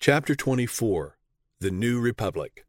Chapter 24. The New Republic.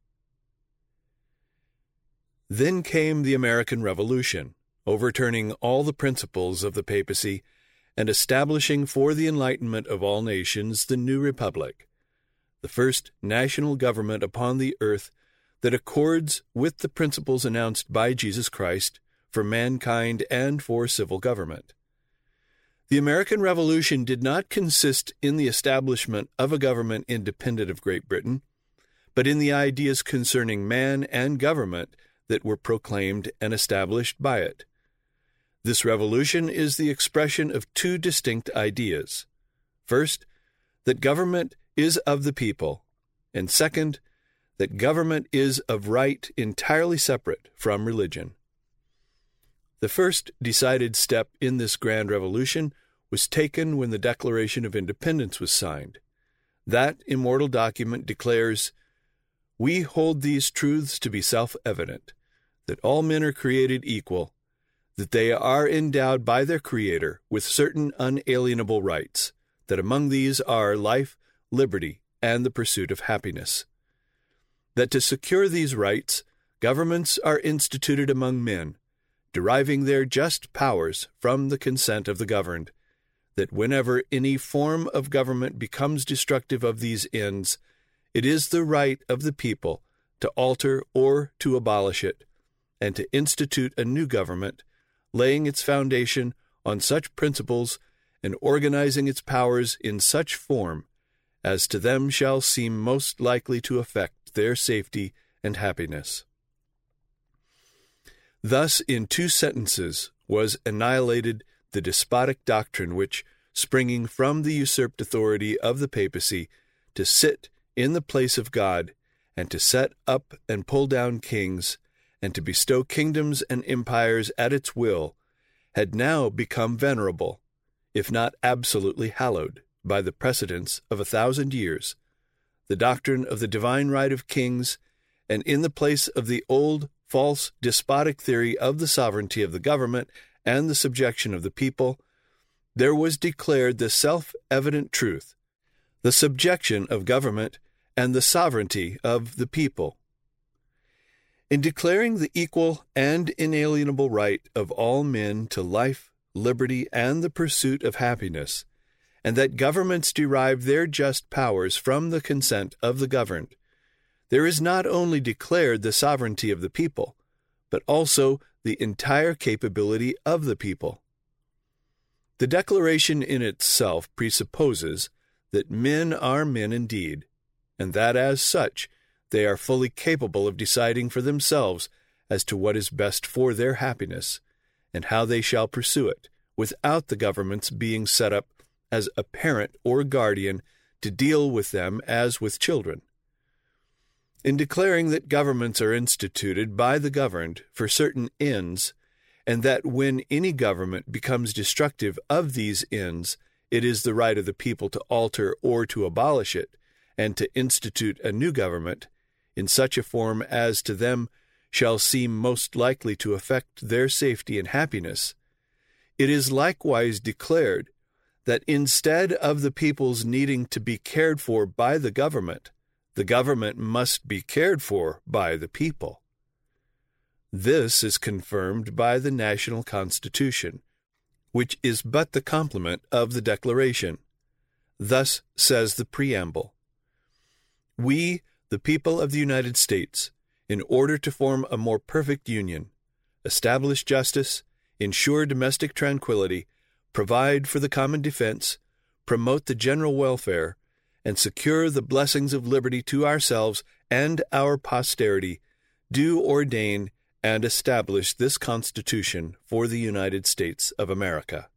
Then came the American Revolution, overturning all the principles of the papacy and establishing for the enlightenment of all nations the new republic, the first national government upon the earth that accords with the principles announced by Jesus Christ for mankind and for civil government. The American Revolution did not consist in the establishment of a government independent of Great Britain, but in the ideas concerning man and government that were proclaimed and established by it. This revolution is the expression of two distinct ideas. First, that government is of the people, and second, that government is of right entirely separate from religion. The first decided step in this grand revolution was taken when the Declaration of Independence was signed. That immortal document declares, "We hold these truths to be self-evident, that all men are created equal, that they are endowed by their Creator with certain unalienable rights, that among these are life, liberty, and the pursuit of happiness. That to secure these rights, governments are instituted among men, deriving their just powers from the consent of the governed, that whenever any form of government becomes destructive of these ends, it is the right of the people to alter or to abolish it, and to institute a new government, laying its foundation on such principles and organizing its powers in such form as to them shall seem most likely to affect their safety and happiness." Thus, in two sentences, was annihilated the despotic doctrine which, springing from the usurped authority of the papacy to sit in the place of God, and to set up and pull down kings, and to bestow kingdoms and empires at its will, had now become venerable, if not absolutely hallowed, by the precedents of 1,000 years, the doctrine of the divine right of kings, and in the place of the old false despotic theory of the sovereignty of the government and the subjection of the people, there was declared the self-evident truth, the subjection of government and the sovereignty of the people. In declaring the equal and inalienable right of all men to life, liberty, and the pursuit of happiness, and that governments derive their just powers from the consent of the governed, there is not only declared the sovereignty of the people, but also the entire capability of the people. The declaration in itself presupposes that men are men indeed, and that as such they are fully capable of deciding for themselves as to what is best for their happiness, and how they shall pursue it, without the governments being set up as a parent or guardian to deal with them as with children. In declaring that governments are instituted by the governed for certain ends, and that when any government becomes destructive of these ends, it is the right of the people to alter or to abolish it, and to institute a new government, in such a form as to them shall seem most likely to affect their safety and happiness, it is likewise declared that instead of the people's needing to be cared for by the government must be cared for by the people. This is confirmed by the national constitution, which is but the complement of the Declaration. Thus says the preamble: "We, the people of the United States, in order to form a more perfect union, establish justice, ensure domestic tranquility, provide for the common defense, promote the general welfare, and secure the blessings of liberty to ourselves and our posterity, do ordain and establish this Constitution for the United States of America."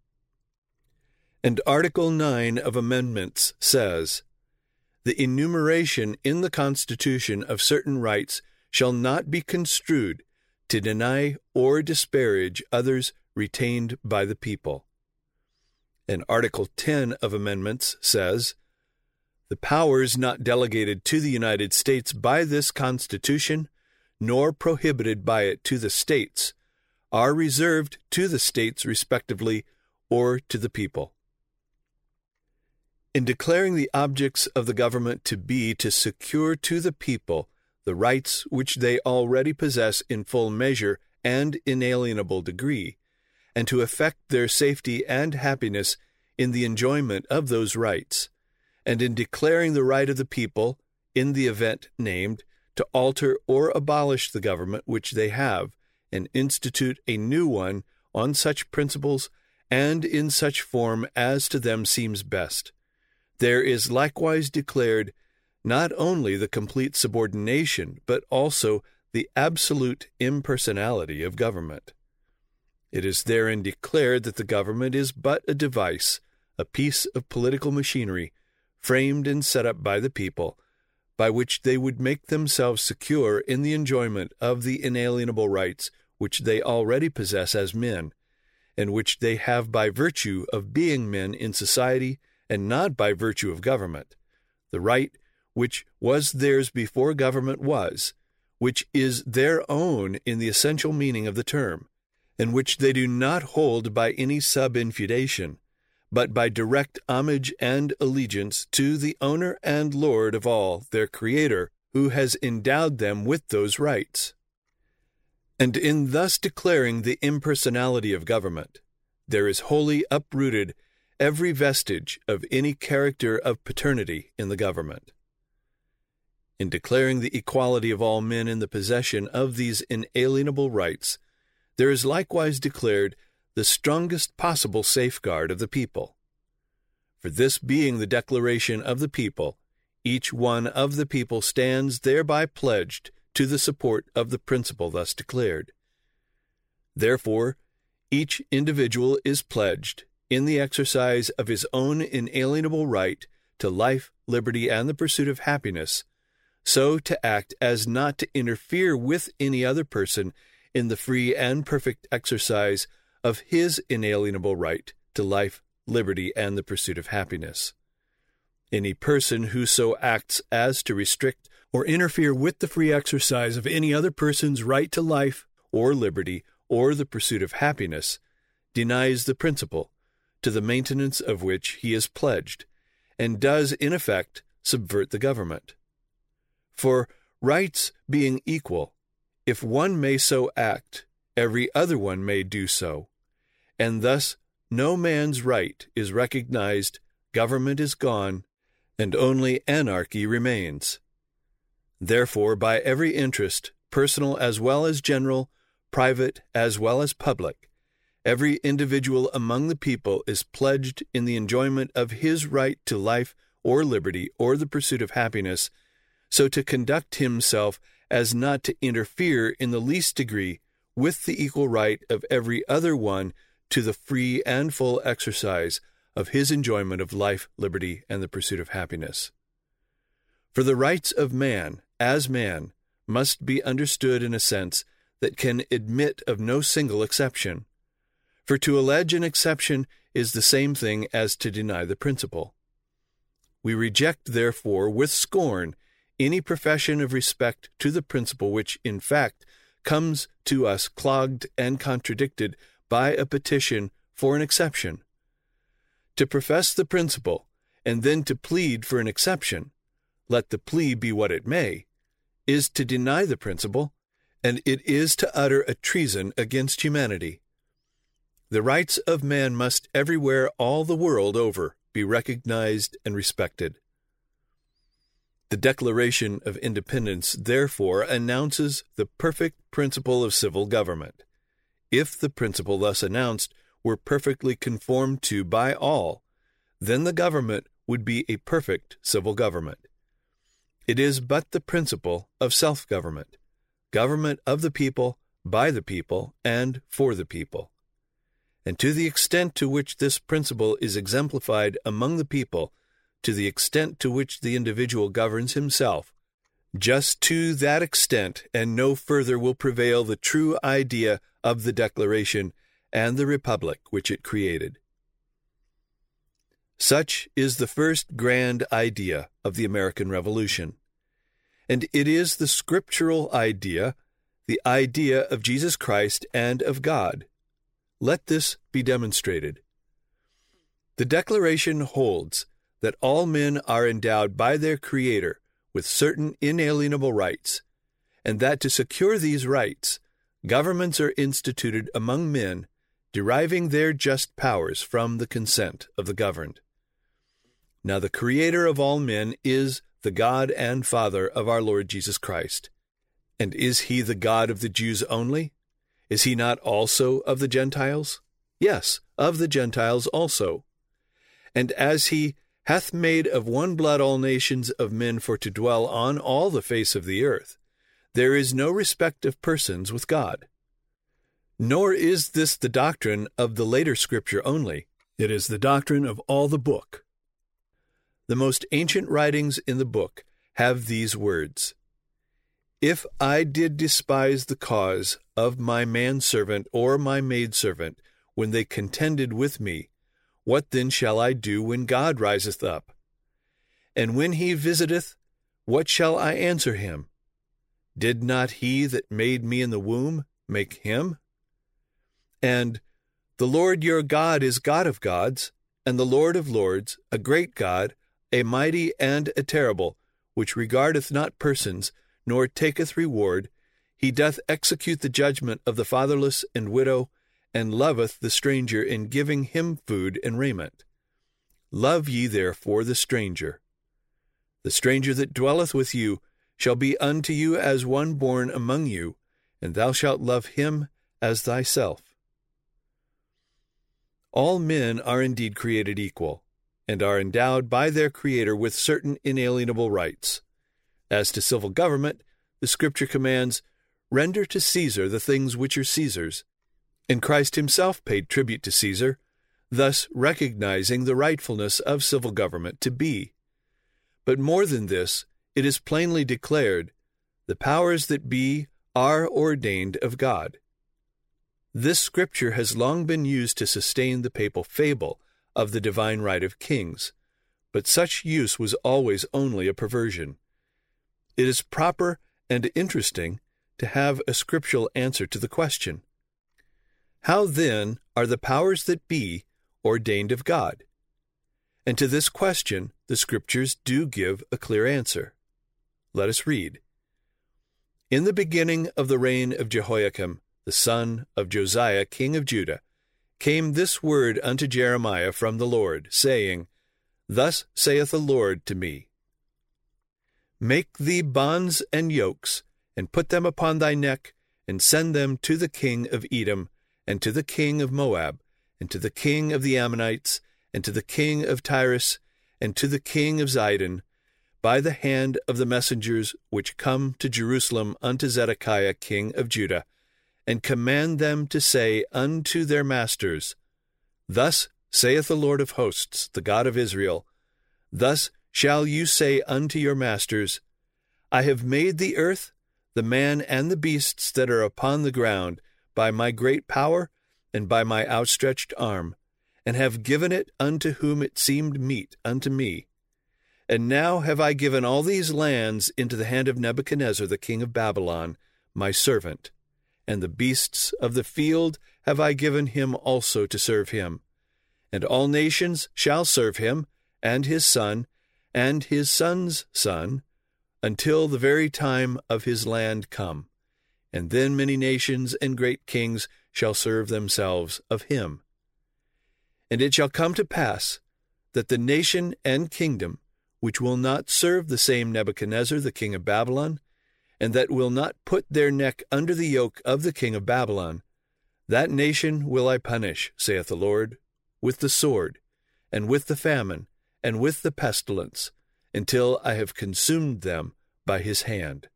And Article 9 of Amendments says, "The enumeration in the Constitution of certain rights shall not be construed to deny or disparage others retained by the people." And Article 10 of Amendments says, "The powers not delegated to the United States by this Constitution, nor prohibited by it to the states, are reserved to the states respectively or to the people." In declaring the objects of the government to be to secure to the people the rights which they already possess in full measure and inalienable degree, and to effect their safety and happiness in the enjoyment of those rights, and in declaring the right of the people, in the event named, to alter or abolish the government which they have, and institute a new one on such principles and in such form as to them seems best, there is likewise declared not only the complete subordination, but also the absolute impersonality of government. It is therein declared that the government is but a device, a piece of political machinery, framed and set up by the people, by which they would make themselves secure in the enjoyment of the inalienable rights which they already possess as men, and which they have by virtue of being men in society and not by virtue of government, the right which was theirs before government was, which is their own in the essential meaning of the term, and which they do not hold by any sub-infeudation, but by direct homage and allegiance to the owner and Lord of all, their Creator, who has endowed them with those rights. And in thus declaring the impersonality of government, there is wholly uprooted every vestige of any character of paternity in the government. In declaring the equality of all men in the possession of these inalienable rights, there is likewise declared the strongest possible safeguard of the people. For this being the declaration of the people, each one of the people stands thereby pledged to the support of the principle thus declared. Therefore, each individual is pledged, in the exercise of his own inalienable right to life, liberty, and the pursuit of happiness, so to act as not to interfere with any other person in the free and perfect exercise of his inalienable right to life, liberty, and the pursuit of happiness. Any person who so acts as to restrict or interfere with the free exercise of any other person's right to life or liberty or the pursuit of happiness denies the principle, to the maintenance of which he is pledged, and does, in effect, subvert the government. For rights being equal, if one may so act, every other one may do so, and thus no man's right is recognized, government is gone, and only anarchy remains. Therefore, by every interest, personal as well as general, private as well as public, every individual among the people is pledged in the enjoyment of his right to life or liberty or the pursuit of happiness, so to conduct himself as not to interfere in the least degree with the equal right of every other one to the free and full exercise of his enjoyment of life, liberty, and the pursuit of happiness. For the rights of man, as man, must be understood in a sense that can admit of no single exception. For to allege an exception is the same thing as to deny the principle. We reject, therefore, with scorn, any profession of respect to the principle which, in fact, comes to us clogged and contradicted by a petition for an exception. To profess the principle, and then to plead for an exception, let the plea be what it may, is to deny the principle, and it is to utter a treason against humanity. The rights of man must everywhere all the world over be recognized and respected. The Declaration of Independence, therefore, announces the perfect principle of civil government. If the principle thus announced were perfectly conformed to by all, then the government would be a perfect civil government. It is but the principle of self-government, government of the people, by the people, and for the people. And to the extent to which this principle is exemplified among the people, to the extent to which the individual governs himself, just to that extent and no further will prevail the true idea of the Declaration and the Republic which it created. Such is the first grand idea of the American Revolution, and it is the scriptural idea, the idea of Jesus Christ and of God. Let this be demonstrated. The Declaration holds that all men are endowed by their Creator with certain inalienable rights, and that to secure these rights, governments are instituted among men, deriving their just powers from the consent of the governed. Now the Creator of all men is the God and Father of our Lord Jesus Christ. And is he the God of the Jews only? Is he not also of the Gentiles? Yes, of the Gentiles also. And as he hath made of one blood all nations of men for to dwell on all the face of the earth, there is no respect of persons with God. Nor is this the doctrine of the later Scripture only. It is the doctrine of all the book. The most ancient writings in the book have these words: If I did despise the cause of my manservant or my maidservant when they contended with me, what then shall I do when God riseth up? And when he visiteth, what shall I answer him? Did not he that made me in the womb make him? And the Lord your God is God of gods, and the Lord of lords, a great God, a mighty and a terrible, which regardeth not persons, nor taketh reward. He doth execute the judgment of the fatherless and widow, and loveth the stranger in giving him food and raiment. Love ye therefore the stranger. The stranger that dwelleth with you shall be unto you as one born among you, and thou shalt love him as thyself. All men are indeed created equal, and are endowed by their Creator with certain inalienable rights. As to civil government, the Scripture commands, Render to Caesar the things which are Caesar's, and Christ himself paid tribute to Caesar, thus recognizing the rightfulness of civil government to be. But more than this, it is plainly declared, the powers that be are ordained of God. This Scripture has long been used to sustain the papal fable of the divine right of kings, but such use was always only a perversion. It is proper and interesting to have a scriptural answer to the question: how then are the powers that be ordained of God? And to this question the Scriptures do give a clear answer. Let us read. In the beginning of the reign of Jehoiakim, the son of Josiah, king of Judah, came this word unto Jeremiah from the Lord, saying, Thus saith the Lord to me, Make thee bonds and yokes, and put them upon thy neck, and send them to the king of Edom, and to the king of Moab, and to the king of the Ammonites, and to the king of Tyrus, and to the king of Zidon, by the hand of the messengers which come to Jerusalem unto Zedekiah king of Judah, and command them to say unto their masters, Thus saith the Lord of hosts, the God of Israel, Thus shall you say unto your masters, I have made the earth, the man and the beasts that are upon the ground, by my great power and by my outstretched arm, and have given it unto whom it seemed meet unto me. And now have I given all these lands into the hand of Nebuchadnezzar the king of Babylon, my servant, and the beasts of the field have I given him also to serve him. And all nations shall serve him, and his son, and his son's son, until the very time of his land come. And then many nations and great kings shall serve themselves of him. And it shall come to pass that the nation and kingdom which will not serve the same Nebuchadnezzar the king of Babylon, and that will not put their neck under the yoke of the king of Babylon, that nation will I punish, saith the Lord, with the sword, and with the famine, and with the pestilence, until I have consumed them by his hand.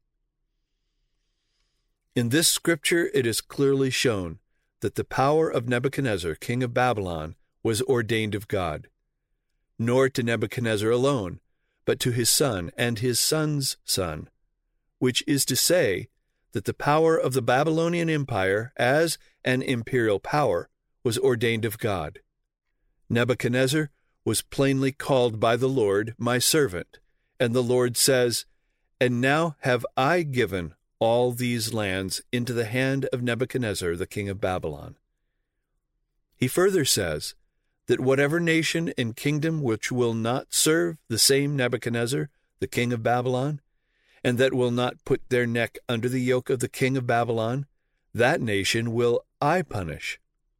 In this Scripture it is clearly shown that the power of Nebuchadnezzar, king of Babylon, was ordained of God, nor to Nebuchadnezzar alone, but to his son and his son's son, which is to say, that the power of the Babylonian Empire as an imperial power was ordained of God. Nebuchadnezzar was plainly called by the Lord my servant, and the Lord says, And now have I given all these lands into the hand of Nebuchadnezzar the king of Babylon. He further says, that whatever nation and kingdom which will not serve the same Nebuchadnezzar, the king of Babylon, and that will not put their neck under the yoke of the king of Babylon, that nation will I punish.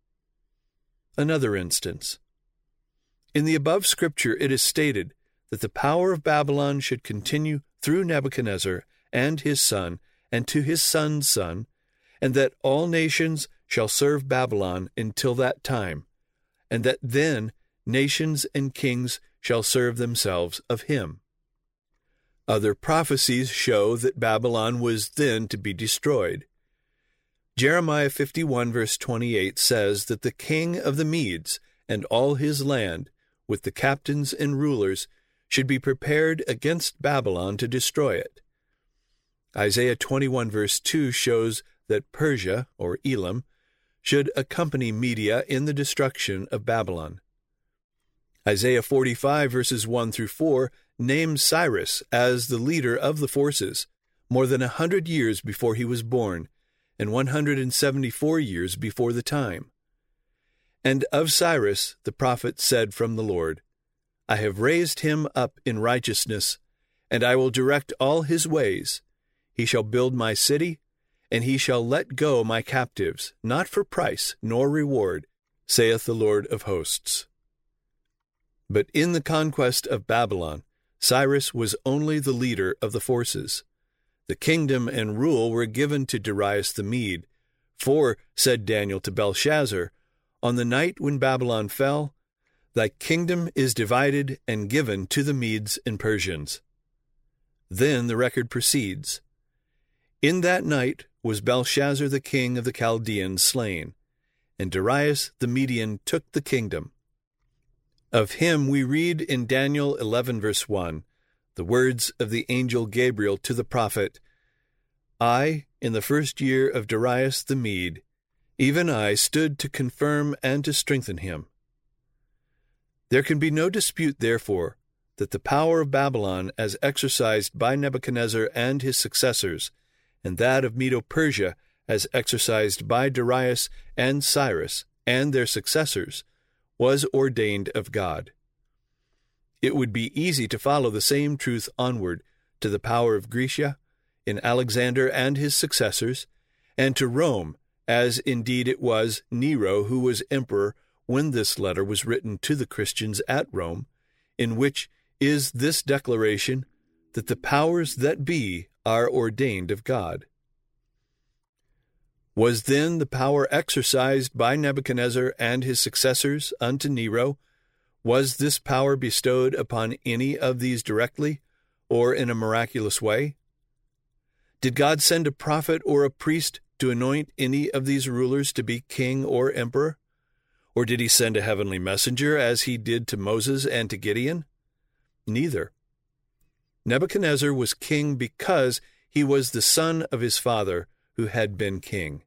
Another instance. In the above scripture it is stated that the power of Babylon should continue through Nebuchadnezzar and his son, and to his son's son, and that all nations shall serve Babylon until that time, and that then nations and kings shall serve themselves of him. Other prophecies show that Babylon was then to be destroyed. Jeremiah 51 verse 28 says that the king of the Medes and all his land, with the captains and rulers, should be prepared against Babylon to destroy it. Isaiah 21 verse 2 shows that Persia, or Elam, should accompany Media in the destruction of Babylon. Isaiah 45 verses 1 through 4 names Cyrus as the leader of the forces, more than 100 years before he was born, and 174 years before the time. And of Cyrus the prophet said from the Lord, I have raised him up in righteousness, and I will direct all his ways. He shall build my city, and he shall let go my captives, not for price nor reward, saith the Lord of hosts. But in the conquest of Babylon, Cyrus was only the leader of the forces. The kingdom and rule were given to Darius the Mede, for, said Daniel to Belshazzar, on the night when Babylon fell, thy kingdom is divided and given to the Medes and Persians. Then the record proceeds. In that night was Belshazzar the king of the Chaldeans slain, and Darius the Median took the kingdom. Of him we read in Daniel 11 verse 1, the words of the angel Gabriel to the prophet, I, in the first year of Darius the Mede, even I stood to confirm and to strengthen him. There can be no dispute, therefore, that the power of Babylon as exercised by Nebuchadnezzar and his successors, and that of Medo-Persia as exercised by Darius and Cyrus and their successors, was ordained of God. It would be easy to follow the same truth onward to the power of Grecia, in Alexander and his successors, and to Rome, as indeed it was Nero who was emperor when this letter was written to the Christians at Rome, in which is this declaration that the powers that be are ordained of God. Was then the power exercised by Nebuchadnezzar and his successors unto Nero, was this power bestowed upon any of these directly, or in a miraculous way? Did God send a prophet or a priest to anoint any of these rulers to be king or emperor? Or did he send a heavenly messenger, as he did to Moses and to Gideon? Neither. Nebuchadnezzar was king because he was the son of his father, who had been king.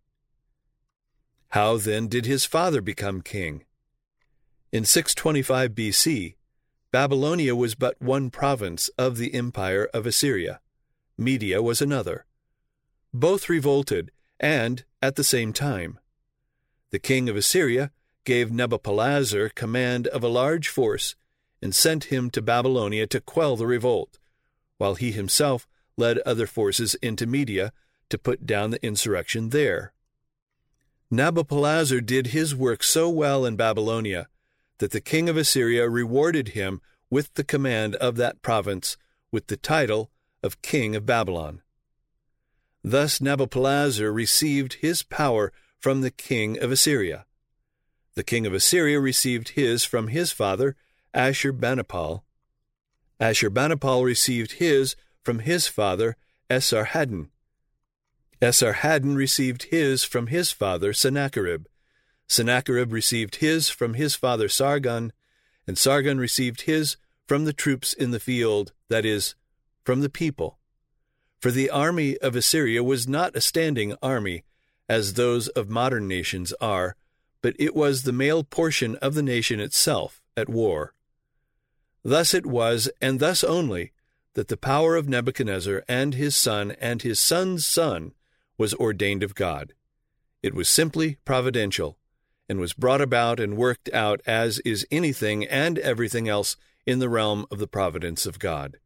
How then did his father become king? In 625 BC, Babylonia was but one province of the empire of Assyria. Media was another. Both revolted, and at the same time. The king of Assyria gave Nabopolassar command of a large force and sent him to Babylonia to quell the revolt, while he himself led other forces into Media to put down the insurrection there. Nabopolassar did his work so well in Babylonia that the king of Assyria rewarded him with the command of that province with the title of King of Babylon. Thus Nabopolassar received his power from the king of Assyria. The king of Assyria received his from his father, Ashurbanipal. Ashurbanipal received his from his father, Esarhaddon. Esarhaddon received his from his father, Sennacherib. Sennacherib received his from his father, Sargon, and Sargon received his from the troops in the field, that is, from the people. For the army of Assyria was not a standing army, as those of modern nations are, but it was the male portion of the nation itself at war. Thus it was, and thus only, that the power of Nebuchadnezzar and his son's son was ordained of God. It was simply providential, and was brought about and worked out as is anything and everything else in the realm of the providence of God.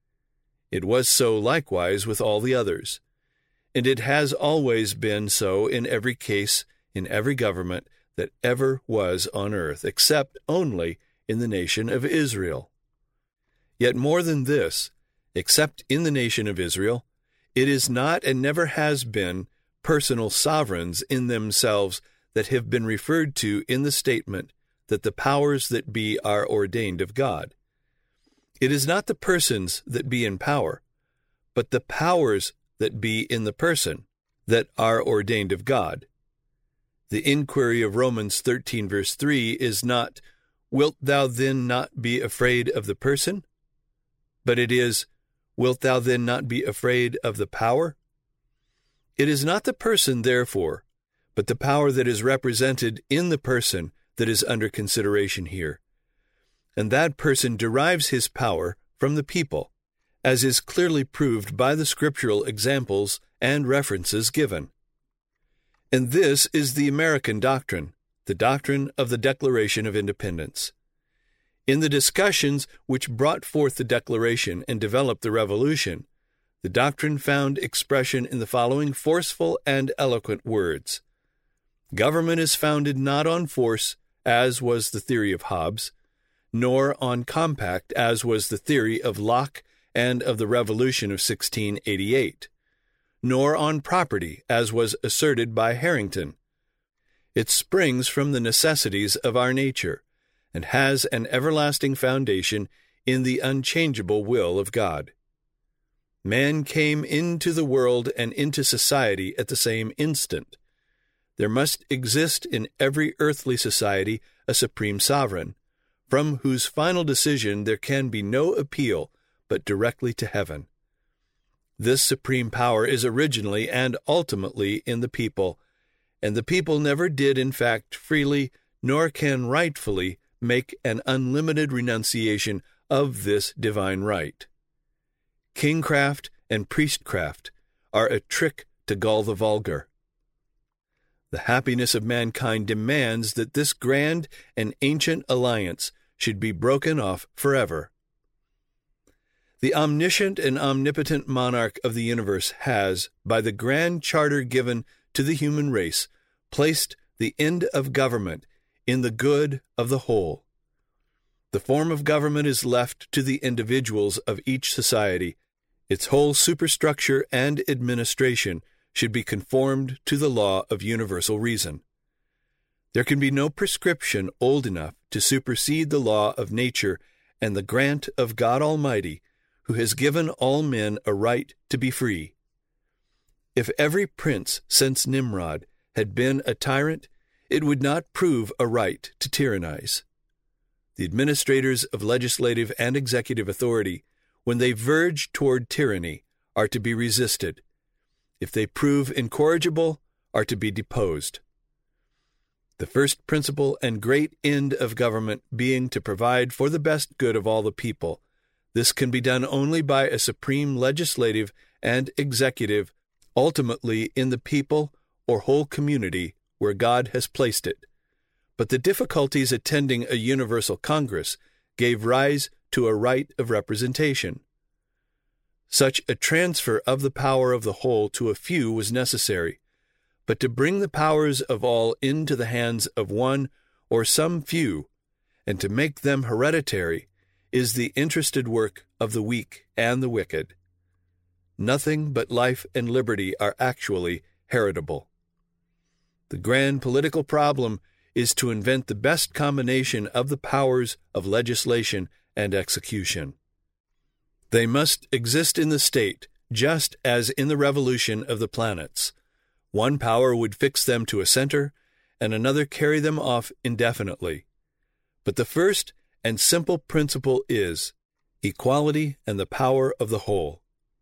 It was so likewise with all the others, and it has always been so in every case, in every government that ever was on earth, except only in the nation of Israel. Yet more than this, except in the nation of Israel, it is not and never has been personal sovereigns in themselves that have been referred to in the statement that the powers that be are ordained of God. It is not the persons that be in power, but the powers that be in the person that are ordained of God. The inquiry of Romans 13 verse 3 is not, "Wilt thou then not be afraid of the person?" But it is, "Wilt thou then not be afraid of the power?" It is not the person, therefore, but the power that is represented in the person that is under consideration here. And that person derives his power from the people, as is clearly proved by the scriptural examples and references given. And this is the American doctrine, the doctrine of the Declaration of Independence. In the discussions which brought forth the Declaration and developed the Revolution, the doctrine found expression in the following forceful and eloquent words: "Government is founded not on force, as was the theory of Hobbes, nor on compact, as was the theory of Locke and of the Revolution of 1688, nor on property, as was asserted by Harrington. It springs from the necessities of our nature, and has an everlasting foundation in the unchangeable will of God. Man came into the world and into society at the same instant. There must exist in every earthly society a supreme sovereign, from whose final decision there can be no appeal but directly to heaven. This supreme power is originally and ultimately in the people, and the people never did in fact freely, nor can rightfully, make an unlimited renunciation of this divine right. Kingcraft and priestcraft are a trick to gull the vulgar. The happiness of mankind demands that this grand and ancient alliance should be broken off forever. The omniscient and omnipotent monarch of the universe has, by the grand charter given to the human race, placed the end of government in the good of the whole. The form of government is left to the individuals of each society. Its whole superstructure and administration should be conformed to the law of universal reason. There can be no prescription old enough to supersede the law of nature and the grant of God Almighty, who has given all men a right to be free. If every prince since Nimrod had been a tyrant, it would not prove a right to tyrannize. The administrators of legislative and executive authority, when they verge toward tyranny, are to be resisted. If they prove incorrigible, are to be deposed. The first principle and great end of government being to provide for the best good of all the people, this can be done only by a supreme legislative and executive, ultimately in the people or whole community where God has placed it. But the difficulties attending a universal Congress gave rise to a right of representation. Such a transfer of the power of the whole to a few was necessary, but to bring the powers of all into the hands of one or some few, and to make them hereditary, is the interested work of the weak and the wicked. Nothing but life and liberty are actually heritable. The grand political problem is to invent the best combination of the powers of legislation and execution. They must exist in the state, just as in the revolution of the planets. One power would fix them to a center, and another carry them off indefinitely. But the first and simple principle is equality and the power of the whole.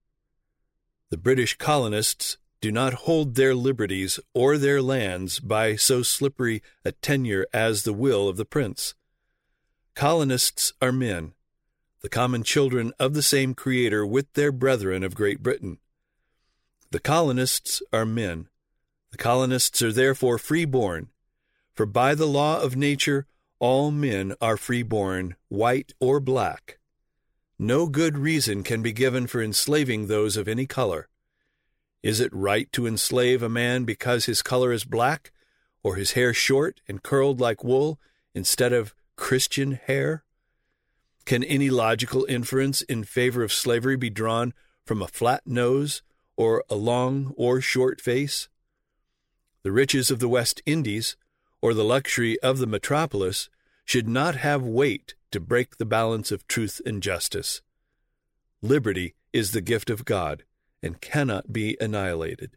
The British colonists do not hold their liberties or their lands by so slippery a tenure as the will of the prince. Colonists are men, the common children of the same Creator with their brethren of Great Britain. The colonists are men. The colonists are therefore free-born, For by the law of nature all men are freeborn, white or black. No good reason can be given for enslaving those of any color. Is it right to enslave a man because his color is black, or his hair short and curled like wool instead of Christian hair? Can any logical inference in favor of slavery be drawn from a flat nose or a long or short face? The riches of the West Indies, or the luxury of the metropolis, should not have weight to break the balance of truth and justice. Liberty is the gift of God and cannot be annihilated.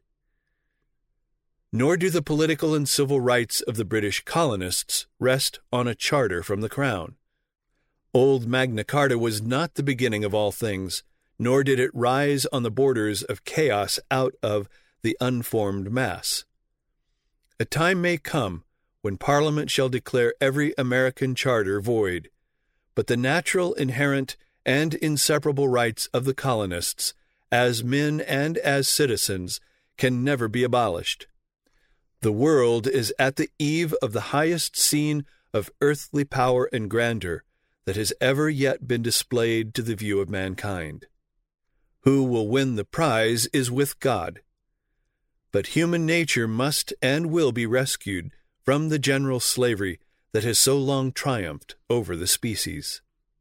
Nor do the political and civil rights of the British colonists rest on a charter from the Crown. Old Magna Carta was not the beginning of all things, nor did it rise on the borders of chaos out of the unformed mass. A time may come when Parliament shall declare every American charter void, but the natural, inherent, and inseparable rights of the colonists, as men and as citizens, can never be abolished. The world is at the eve of the highest scene of earthly power and grandeur that has ever yet been displayed to the view of mankind. Who will win the prize is with God. But human nature must and will be rescued from the general slavery that has so long triumphed over the species.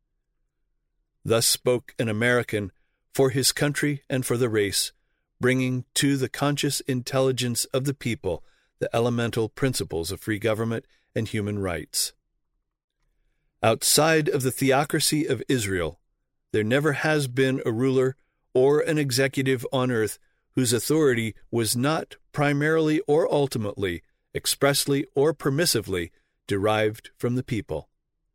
Thus spoke an American for his country and for the race, bringing to the conscious intelligence of the people the elemental principles of free government and human rights. Outside of the theocracy of Israel, there never has been a ruler or an executive on earth whose authority was not primarily or ultimately, expressly or permissively, derived from the people.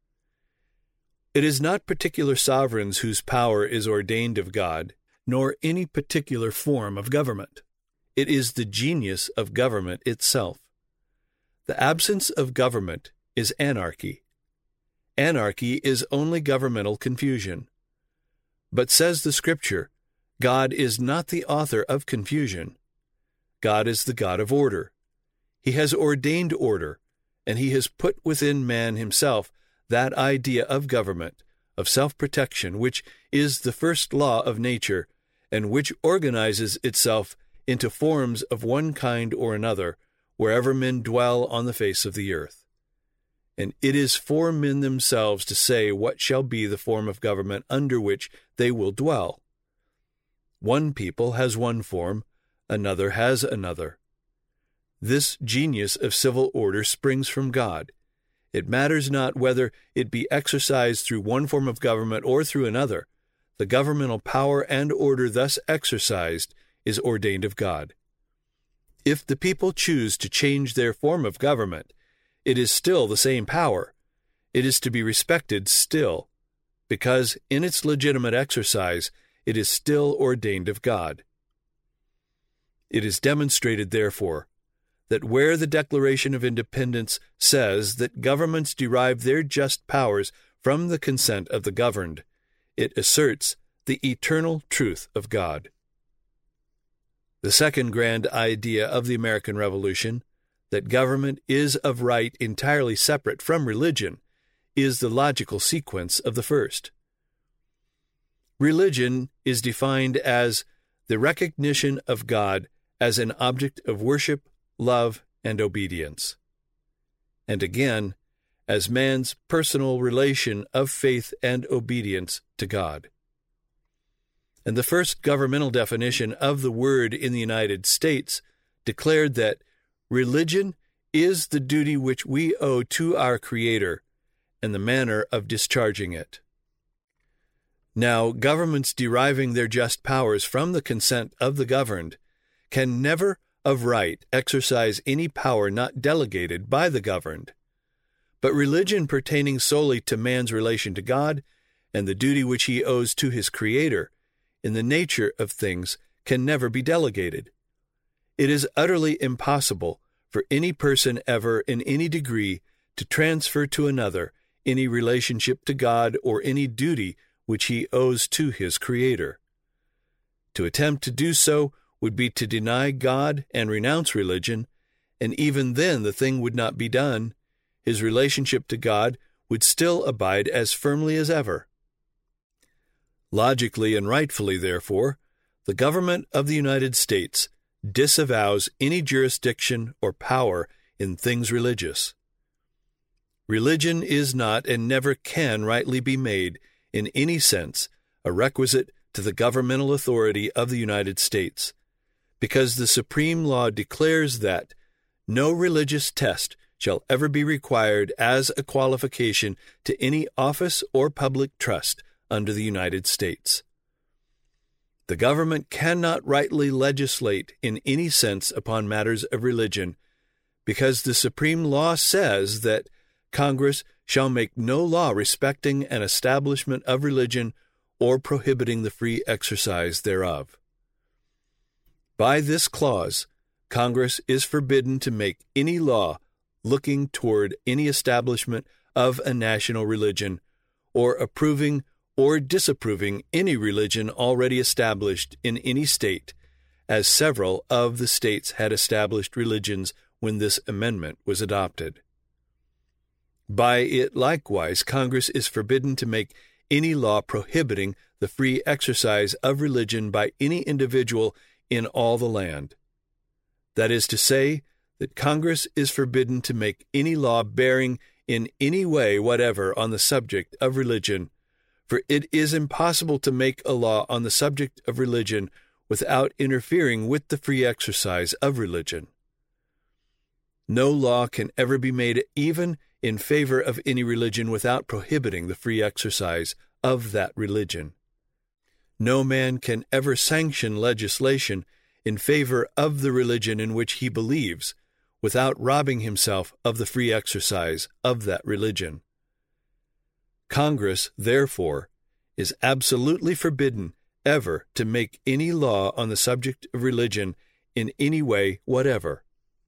It is not particular sovereigns whose power is ordained of God, nor any particular form of government. It is the genius of government itself. The absence of government is anarchy. Anarchy is only governmental confusion. But says the Scripture, God is not the author of confusion. God is the God of order. He has ordained order, and he has put within man himself that idea of government, of self-protection, which is the first law of nature, and which organizes itself into forms of one kind or another, wherever men dwell on the face of the earth. And it is for men themselves to say what shall be the form of government under which they will dwell. One people has one form, another has another. This genius of civil order springs from God. It matters not whether it be exercised through one form of government or through another. The governmental power and order thus exercised is ordained of God. If the people choose to change their form of government, it is still the same power. It is to be respected still, because in its legitimate exercise it is still ordained of God. It is demonstrated, therefore, that where the Declaration of Independence says that governments derive their just powers from the consent of the governed, it asserts the eternal truth of God. The second grand idea of the American Revolution, that government is of right entirely separate from religion, is the logical sequence of the first. Religion is defined as the recognition of God as an object of worship, love, and obedience, and again, as man's personal relation of faith and obedience to God. And the first governmental definition of the word in the United States declared that religion is the duty which we owe to our Creator and the manner of discharging it. Now, governments deriving their just powers from the consent of the governed can never of right exercise any power not delegated by the governed. But religion pertaining solely to man's relation to God and the duty which he owes to his Creator in the nature of things can never be delegated. It is utterly impossible for any person ever in any degree to transfer to another any relationship to God or any duty which he owes to his Creator. To attempt to do so would be to deny God and renounce religion, and even then the thing would not be done, his relationship to God would still abide as firmly as ever. Logically and rightfully, therefore, the government of the United States disavows any jurisdiction or power in things religious. Religion is not and never can rightly be made, in any sense, a requisite to the governmental authority of the United States, because the supreme law declares that no religious test shall ever be required as a qualification to any office or public trust under the United States. The government cannot rightly legislate in any sense upon matters of religion, because the supreme law says that Congress shall make no law respecting an establishment of religion or prohibiting the free exercise thereof. By this clause, Congress is forbidden to make any law looking toward any establishment of a national religion, or approving or disapproving any religion already established in any state, as several of the states had established religions when this amendment was adopted. By it likewise, Congress is forbidden to make any law prohibiting the free exercise of religion by any individual in all the land. That is to say, that Congress is forbidden to make any law bearing in any way whatever on the subject of religion, for it is impossible to make a law on the subject of religion without interfering with the free exercise of religion. No law can ever be made even in favor of any religion without prohibiting the free exercise of that religion. No man can ever sanction legislation in favor of the religion in which he believes, without robbing himself of the free exercise of that religion. Congress, therefore, is absolutely forbidden ever to make any law on the subject of religion in any way whatever.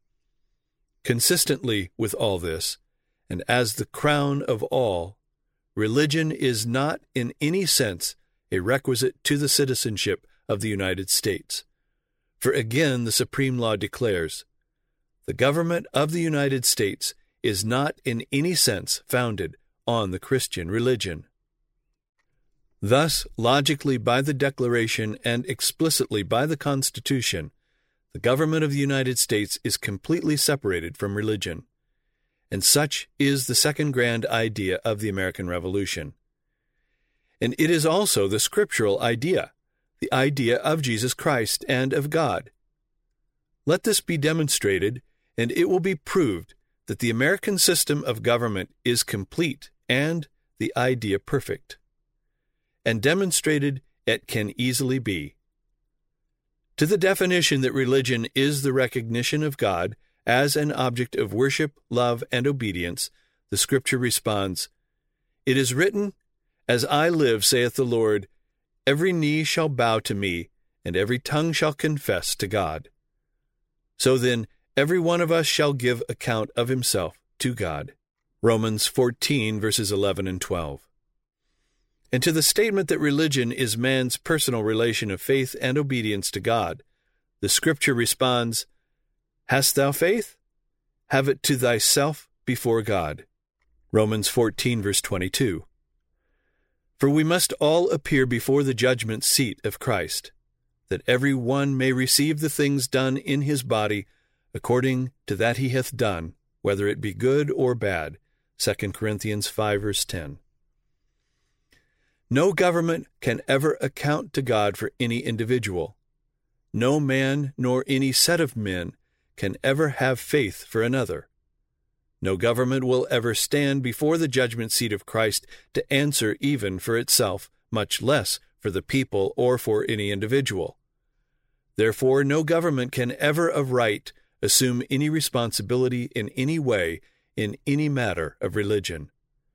Consistently with all this, and as the crown of all, religion is not in any sense a requisite to the citizenship of the United States. For again the supreme law declares, the government of the United States is not in any sense founded on the Christian religion. Thus, logically by the Declaration and explicitly by the Constitution, the government of the United States is completely separated from religion. And such is the second grand idea of the American Revolution. And it is also the scriptural idea, the idea of Jesus Christ and of God. Let this be demonstrated, and it will be proved that the American system of government is complete and the idea perfect. And demonstrated it can easily be. To the definition that religion is the recognition of God as an object of worship, love, and obedience, the Scripture responds, "It is written, As I live, saith the Lord, every knee shall bow to me, and every tongue shall confess to God." So then, every one of us shall give account of himself to God. Romans 14, verses 11 and 12. And to the statement that religion is man's personal relation of faith and obedience to God, the Scripture responds, "Hast thou faith? Have it to thyself before God." Romans 14, verse 22. For we must all appear before the judgment seat of Christ, that every one may receive the things done in his body according to that he hath done, whether it be good or bad. 2 Corinthians 5, verse 10. No government can ever account to God for any individual. No man nor any set of men can ever have faith for another. No government will ever stand before the judgment seat of Christ to answer even for itself, much less for the people or for any individual. Therefore, no government can ever of right assume any responsibility in any way in any matter of religion.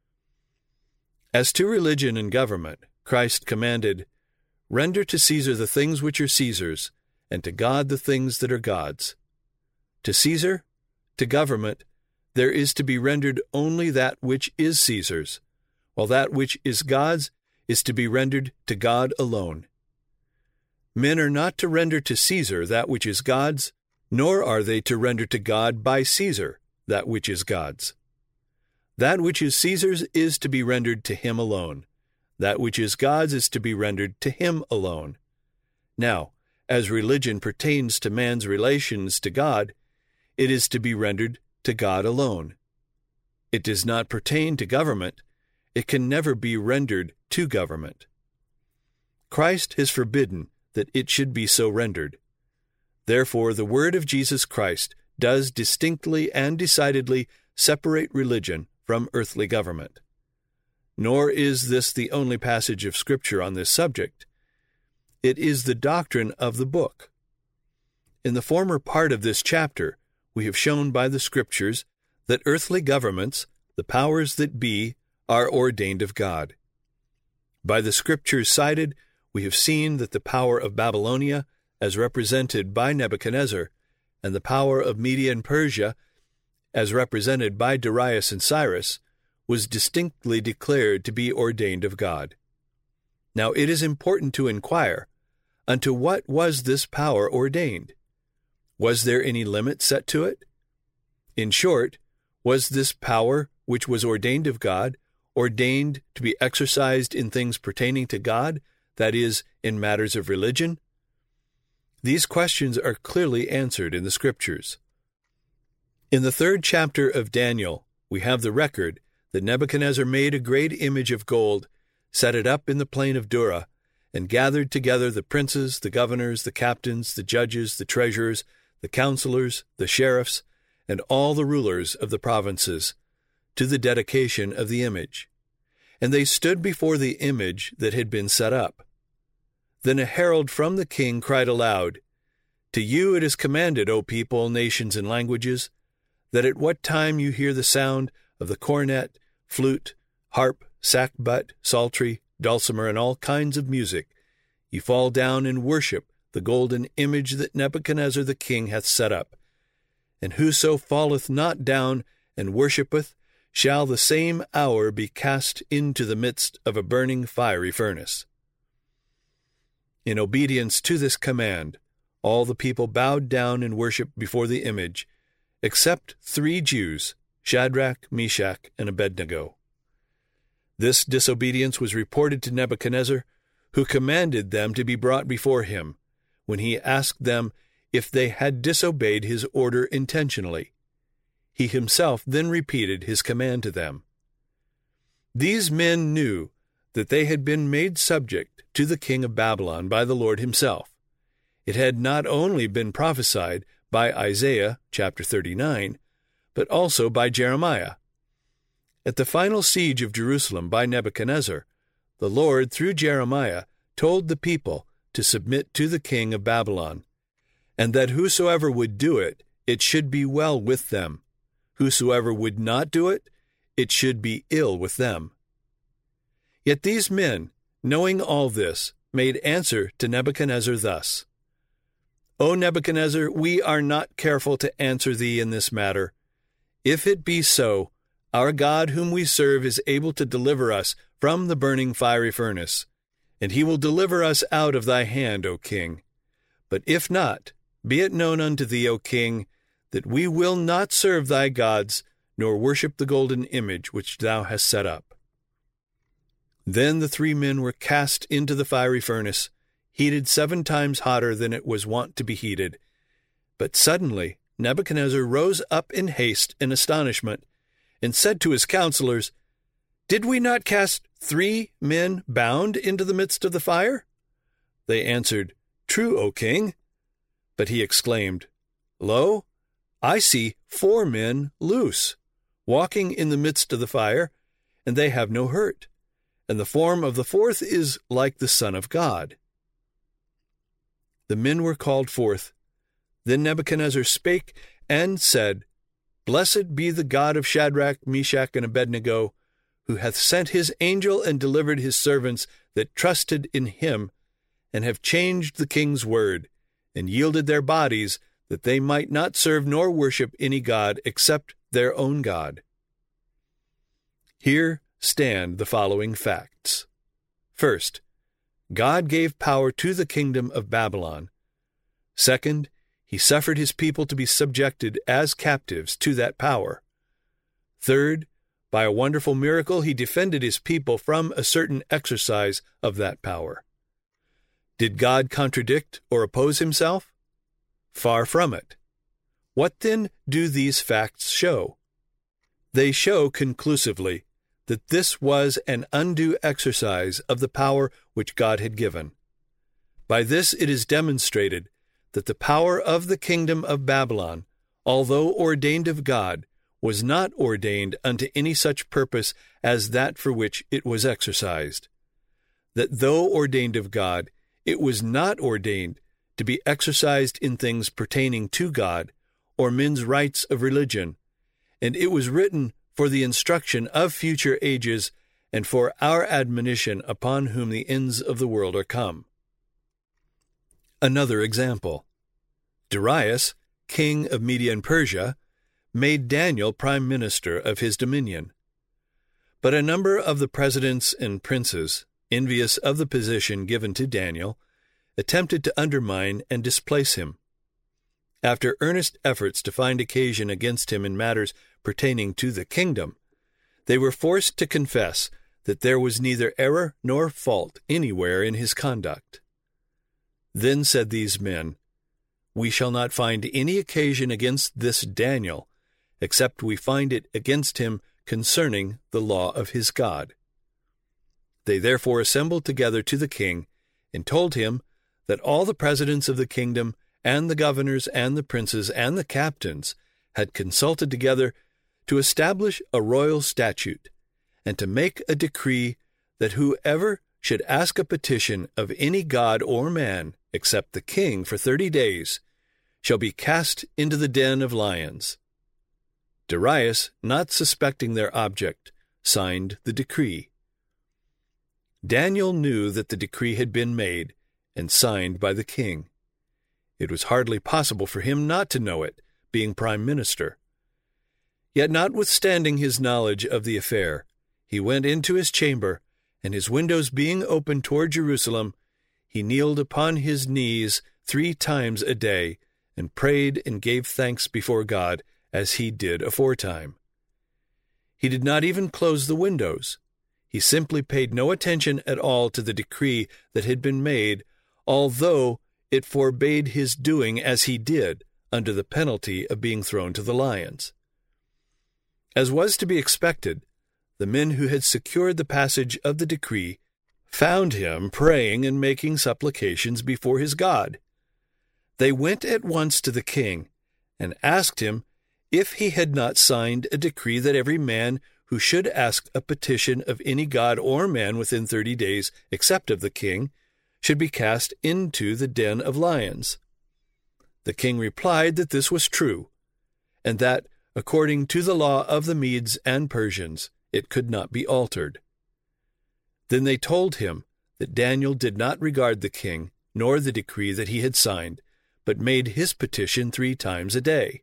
As to religion and government, Christ commanded, "Render to Caesar the things which are Caesar's, and to God the things that are God's." To Caesar, to government, there is to be rendered only that which is Caesar's, while that which is God's is to be rendered to God alone. Men are not to render to Caesar that which is God's, nor are they to render to God by Caesar that which is God's. That which is Caesar's is to be rendered to him alone. That which is God's is to be rendered to him alone. Now, as religion pertains to man's relations to God, it is to be rendered to God alone. It does not pertain to government. It can never be rendered to government. Christ has forbidden that it should be so rendered. Therefore, the word of Jesus Christ does distinctly and decidedly separate religion from earthly government. Nor is this the only passage of Scripture on this subject. It is the doctrine of the book. In the former part of this chapter, we have shown by the Scriptures that earthly governments, the powers that be, are ordained of God. By the Scriptures cited, we have seen that the power of Babylonia, as represented by Nebuchadnezzar, and the power of Media and Persia, as represented by Darius and Cyrus, was distinctly declared to be ordained of God. Now it is important to inquire, unto what was this power ordained? Was there any limit set to it? In short, was this power, which was ordained of God, ordained to be exercised in things pertaining to God, that is, in matters of religion? These questions are clearly answered in the Scriptures. In the 3rd chapter of Daniel, we have the record that Nebuchadnezzar made a great image of gold, set it up in the plain of Dura, and gathered together the princes, the governors, the captains, the judges, the treasurers, the counselors, the sheriffs, and all the rulers of the provinces, to the dedication of the image. And they stood before the image that had been set up. Then a herald from the king cried aloud, To you it is commanded, O people, nations, and languages, that at what time you hear the sound of the cornet, flute, harp, sackbut, psaltery, dulcimer, and all kinds of music, ye fall down and worship the golden image that Nebuchadnezzar the king hath set up. And whoso falleth not down and worshippeth shall the same hour be cast into the midst of a burning fiery furnace. In obedience to this command, all the people bowed down and worshipped before the image, except 3 Jews, Shadrach, Meshach, and Abednego. This disobedience was reported to Nebuchadnezzar, who commanded them to be brought before him, when he asked them if they had disobeyed his order intentionally. He himself then repeated his command to them. These men knew that they had been made subject to the king of Babylon by the Lord himself. It had not only been prophesied by Isaiah, chapter 39, but also by Jeremiah. At the final siege of Jerusalem by Nebuchadnezzar, the Lord, through Jeremiah, told the people to submit to the king of Babylon, and that whosoever would do it, it should be well with them. Whosoever would not do it, it should be ill with them. Yet these men, knowing all this, made answer to Nebuchadnezzar thus, O Nebuchadnezzar, we are not careful to answer thee in this matter. If it be so, our God whom we serve is able to deliver us from the burning fiery furnace, and he will deliver us out of thy hand, O king. But if not, be it known unto thee, O king, that we will not serve thy gods, nor worship the golden image which thou hast set up. Then the 3 men were cast into the fiery furnace, heated 7 times hotter than it was wont to be heated. But suddenly Nebuchadnezzar rose up in haste and astonishment, and said to his counselors, Did we not cast 3 men bound into the midst of the fire? They answered, True, O king. But he exclaimed, Lo, I see 4 men loose, walking in the midst of the fire, and they have no hurt, and the form of the 4th is like the Son of God. The men were called forth. Then Nebuchadnezzar spake and said, Blessed be the God of Shadrach, Meshach, and Abednego, who hath sent his angel and delivered his servants that trusted in him, and have changed the king's word, and yielded their bodies, that they might not serve nor worship any god except their own God. Here stand the following facts. First, God gave power to the kingdom of Babylon. Second, he suffered his people to be subjected as captives to that power. Third, by a wonderful miracle, he defended his people from a certain exercise of that power. Did God contradict or oppose himself? Far from it. What then do these facts show? They show conclusively that this was an undue exercise of the power which God had given. By this it is demonstrated that the power of the kingdom of Babylon, although ordained of God, was not ordained unto any such purpose as that for which it was exercised. That though ordained of God, it was not ordained to be exercised in things pertaining to God or men's rights of religion, and it was written for the instruction of future ages and for our admonition upon whom the ends of the world are come. Another example. Darius, king of Media and Persia, made Daniel prime minister of his dominion. But a number of the presidents and princes, envious of the position given to Daniel, attempted to undermine and displace him. After earnest efforts to find occasion against him in matters pertaining to the kingdom, they were forced to confess that there was neither error nor fault anywhere in his conduct. Then said these men, "We shall not find any occasion against this Daniel, except we find it against him concerning the law of his God." They therefore assembled together to the king, and told him that all the presidents of the kingdom, and the governors, and the princes, and the captains had consulted together to establish a royal statute, and to make a decree that whoever should ask a petition of any god or man, except the king, for 30 days, shall be cast into the den of lions. Darius, not suspecting their object, signed the decree. Daniel knew that the decree had been made and signed by the king. It was hardly possible for him not to know it, being prime minister. Yet notwithstanding his knowledge of the affair, he went into his chamber, and his windows being open toward Jerusalem, he kneeled upon his knees 3 times a day, and prayed and gave thanks before God, as he did aforetime. He did not even close the windows. He simply paid no attention at all to the decree that had been made, although it forbade his doing as he did, under the penalty of being thrown to the lions. As was to be expected, the men who had secured the passage of the decree found him praying and making supplications before his God. They went at once to the king and asked him if he had not signed a decree that every man who should ask a petition of any god or man within 30 days, except of the king, should be cast into the den of lions. The king replied that this was true, and that, according to the law of the Medes and Persians, it could not be altered. Then they told him that Daniel did not regard the king, nor the decree that he had signed, but made his petition 3 times a day.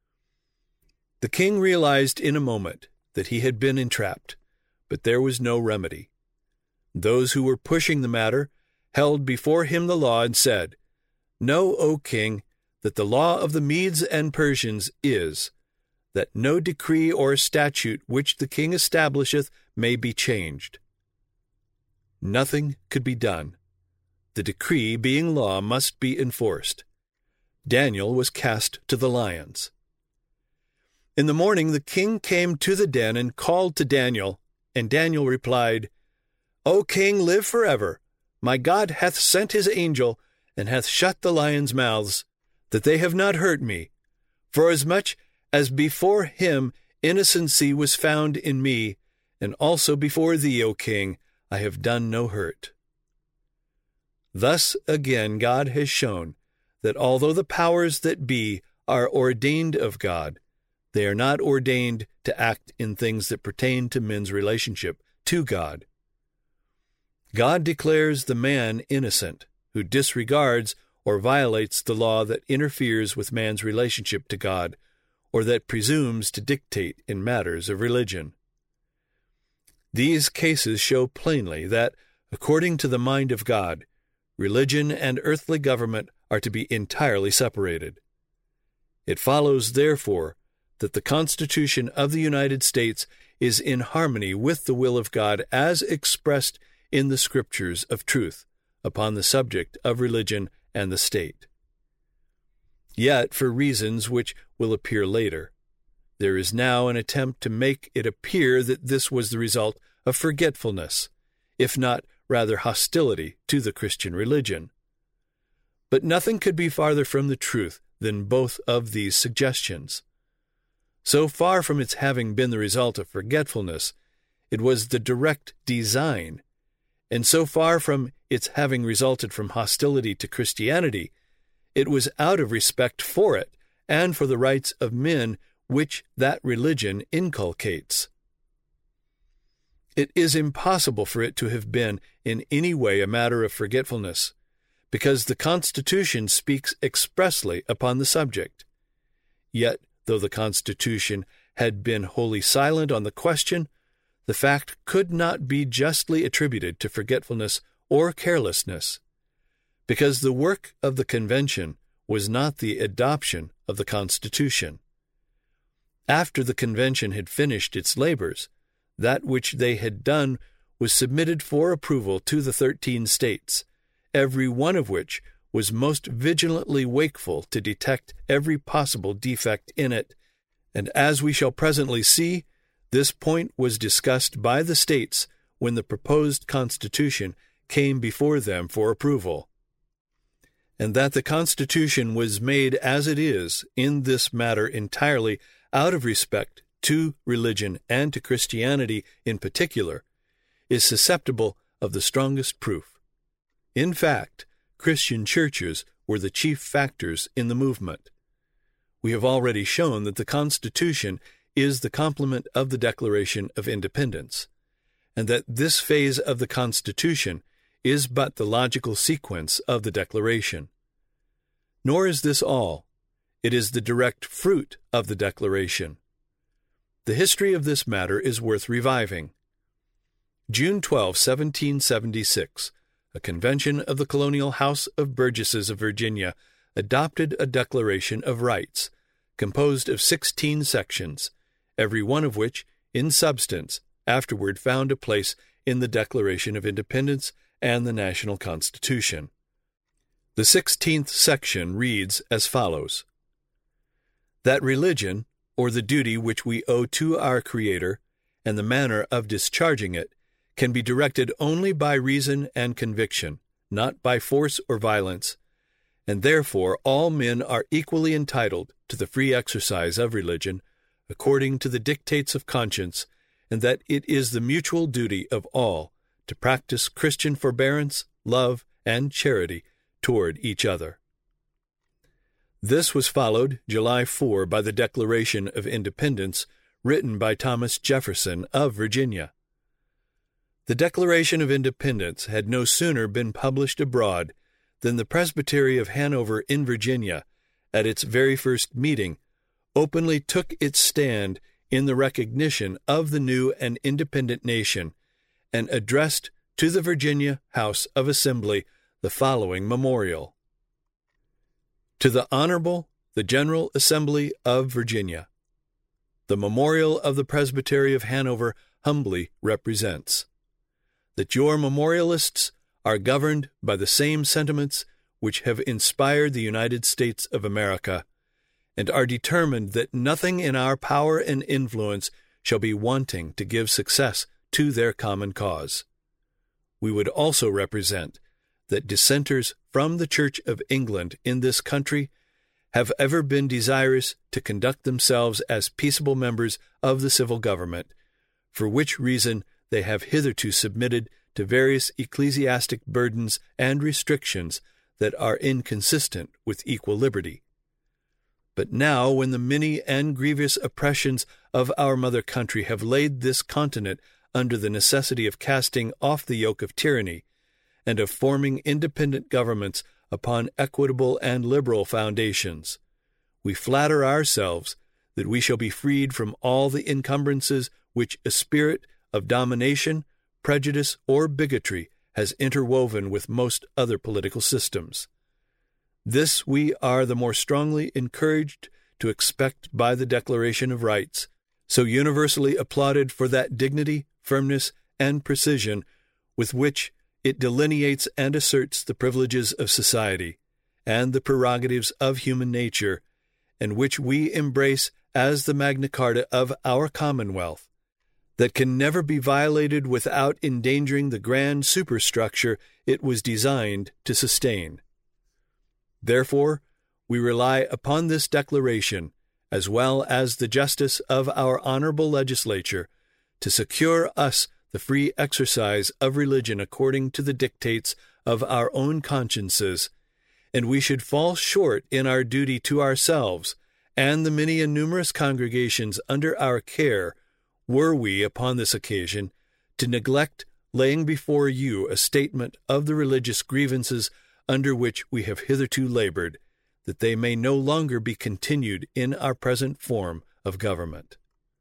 The king realized in a moment that he had been entrapped, but there was no remedy. Those who were pushing the matter held before him the law and said, "Know, O king, that the law of the Medes and Persians is, that no decree or statute which the king establisheth may be changed." Nothing could be done. The decree, being law, must be enforced. Daniel was cast to the lions. In the morning the king came to the den and called to Daniel, and Daniel replied, "O king, live forever. My God hath sent his angel, and hath shut the lions' mouths, that they have not hurt me. Forasmuch as before him innocency was found in me, and also before thee, O king, I have done no hurt." Thus again God has shown that although the powers that be are ordained of God, they are not ordained to act in things that pertain to men's relationship to God. God declares the man innocent who disregards or violates the law that interferes with man's relationship to God, or that presumes to dictate in matters of religion. These cases show plainly that, according to the mind of God, religion and earthly government are to be entirely separated. It follows, therefore, that the Constitution of the United States is in harmony with the will of God as expressed in the Scriptures of truth upon the subject of religion and the state. Yet, for reasons which will appear later, there is now an attempt to make it appear that this was the result of forgetfulness, if not rather hostility to the Christian religion. But nothing could be farther from the truth than both of these suggestions. So far from its having been the result of forgetfulness, it was the direct design, and so far from its having resulted from hostility to Christianity, it was out of respect for it and for the rights of men which that religion inculcates. It is impossible for it to have been in any way a matter of forgetfulness, because the Constitution speaks expressly upon the subject. Yet, though the Constitution had been wholly silent on the question, the fact could not be justly attributed to forgetfulness or carelessness, because the work of the Convention was not the adoption of the Constitution. After the Convention had finished its labors, that which they had done was submitted for approval to the 13 states, every one of which was most vigilantly wakeful to detect every possible defect in it, and as we shall presently see, this point was discussed by the states when the proposed Constitution came before them for approval. And that the Constitution was made as it is in this matter entirely out of respect to religion and to Christianity in particular, is susceptible of the strongest proof. In fact, Christian churches were the chief factors in the movement. We have already shown that the Constitution is the complement of the Declaration of Independence, and that this phase of the Constitution is but the logical sequence of the Declaration. Nor is this all. It is the direct fruit of the Declaration. The history of this matter is worth reviving. June 12, 1776, a convention of the Colonial House of Burgesses of Virginia adopted a Declaration of Rights, composed of 16 sections, every one of which, in substance, afterward found a place in the Declaration of Independence and the National Constitution. The 16th section reads as follows: That religion, or the duty which we owe to our Creator, and the manner of discharging it, can be directed only by reason and conviction, not by force or violence, and therefore all men are equally entitled to the free exercise of religion, according to the dictates of conscience, and that it is the mutual duty of all to practice Christian forbearance, love, and charity toward each other. This was followed July 4 by the Declaration of Independence, written by Thomas Jefferson of Virginia. The Declaration of Independence had no sooner been published abroad than the Presbytery of Hanover in Virginia, at its very first meeting, openly took its stand in the recognition of the new and independent nation, and addressed to the Virginia House of Assembly the following memorial: To the Honorable, the General Assembly of Virginia, the memorial of the Presbytery of Hanover humbly represents that your memorialists are governed by the same sentiments which have inspired the United States of America, and are determined that nothing in our power and influence shall be wanting to give success to their common cause. We would also represent that dissenters from the Church of England in this country have ever been desirous to conduct themselves as peaceable members of the civil government, for which reason they have hitherto submitted to various ecclesiastic burdens and restrictions that are inconsistent with equal liberty. But now, when the many and grievous oppressions of our mother country have laid this continent under the necessity of casting off the yoke of tyranny, and of forming independent governments upon equitable and liberal foundations, we flatter ourselves that we shall be freed from all the encumbrances which a spirit of domination, prejudice, or bigotry has interwoven with most other political systems. This we are the more strongly encouraged to expect by the Declaration of Rights, so universally applauded for that dignity, firmness, and precision with which it delineates and asserts the privileges of society and the prerogatives of human nature, and which we embrace as the Magna Carta of our Commonwealth, that can never be violated without endangering the grand superstructure it was designed to sustain. Therefore, we rely upon this declaration, as well as the justice of our honorable legislature, to secure us the free exercise of religion according to the dictates of our own consciences, and we should fall short in our duty to ourselves and the many and numerous congregations under our care, were we, upon this occasion, to neglect laying before you a statement of the religious grievances under which we have hitherto labored, that they may no longer be continued in our present form of government.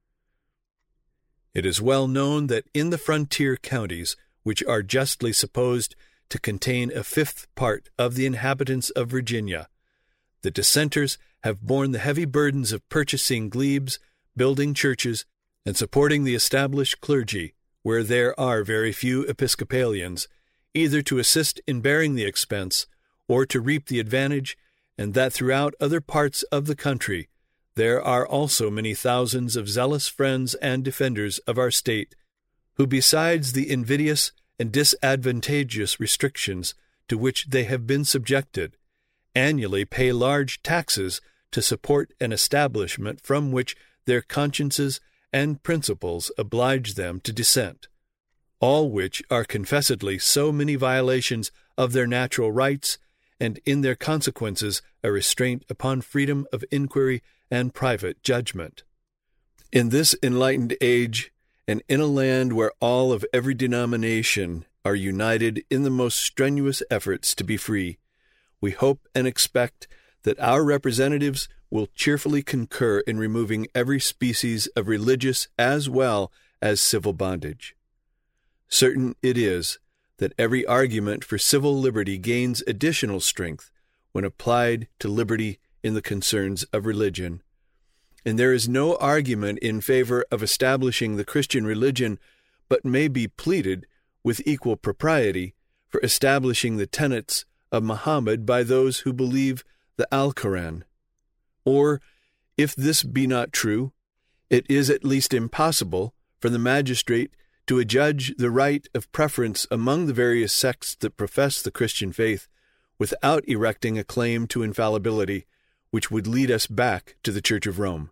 It is well known that in the frontier counties, which are justly supposed to contain a fifth part of the inhabitants of Virginia, the dissenters have borne the heavy burdens of purchasing glebes, building churches, and supporting the established clergy, where there are very few Episcopalians, either to assist in bearing the expense or to reap the advantage, and that throughout other parts of the country there are also many thousands of zealous friends and defenders of our state, who, besides the invidious and disadvantageous restrictions to which they have been subjected, annually pay large taxes to support an establishment from which their consciences and principles oblige them to dissent, all which are confessedly so many violations of their natural rights, and in their consequences a restraint upon freedom of inquiry and private judgment. In this enlightened age, and in a land where all of every denomination are united in the most strenuous efforts to be free, we hope and expect that our representatives will cheerfully concur in removing every species of religious as well as civil bondage. Certain it is that every argument for civil liberty gains additional strength when applied to liberty in the concerns of religion, and there is no argument in favor of establishing the Christian religion but may be pleaded with equal propriety for establishing the tenets of Muhammad by those who believe the Alcoran. Or, if this be not true, it is at least impossible for the magistrate to adjudge the right of preference among the various sects that profess the Christian faith without erecting a claim to infallibility, which would lead us back to the Church of Rome.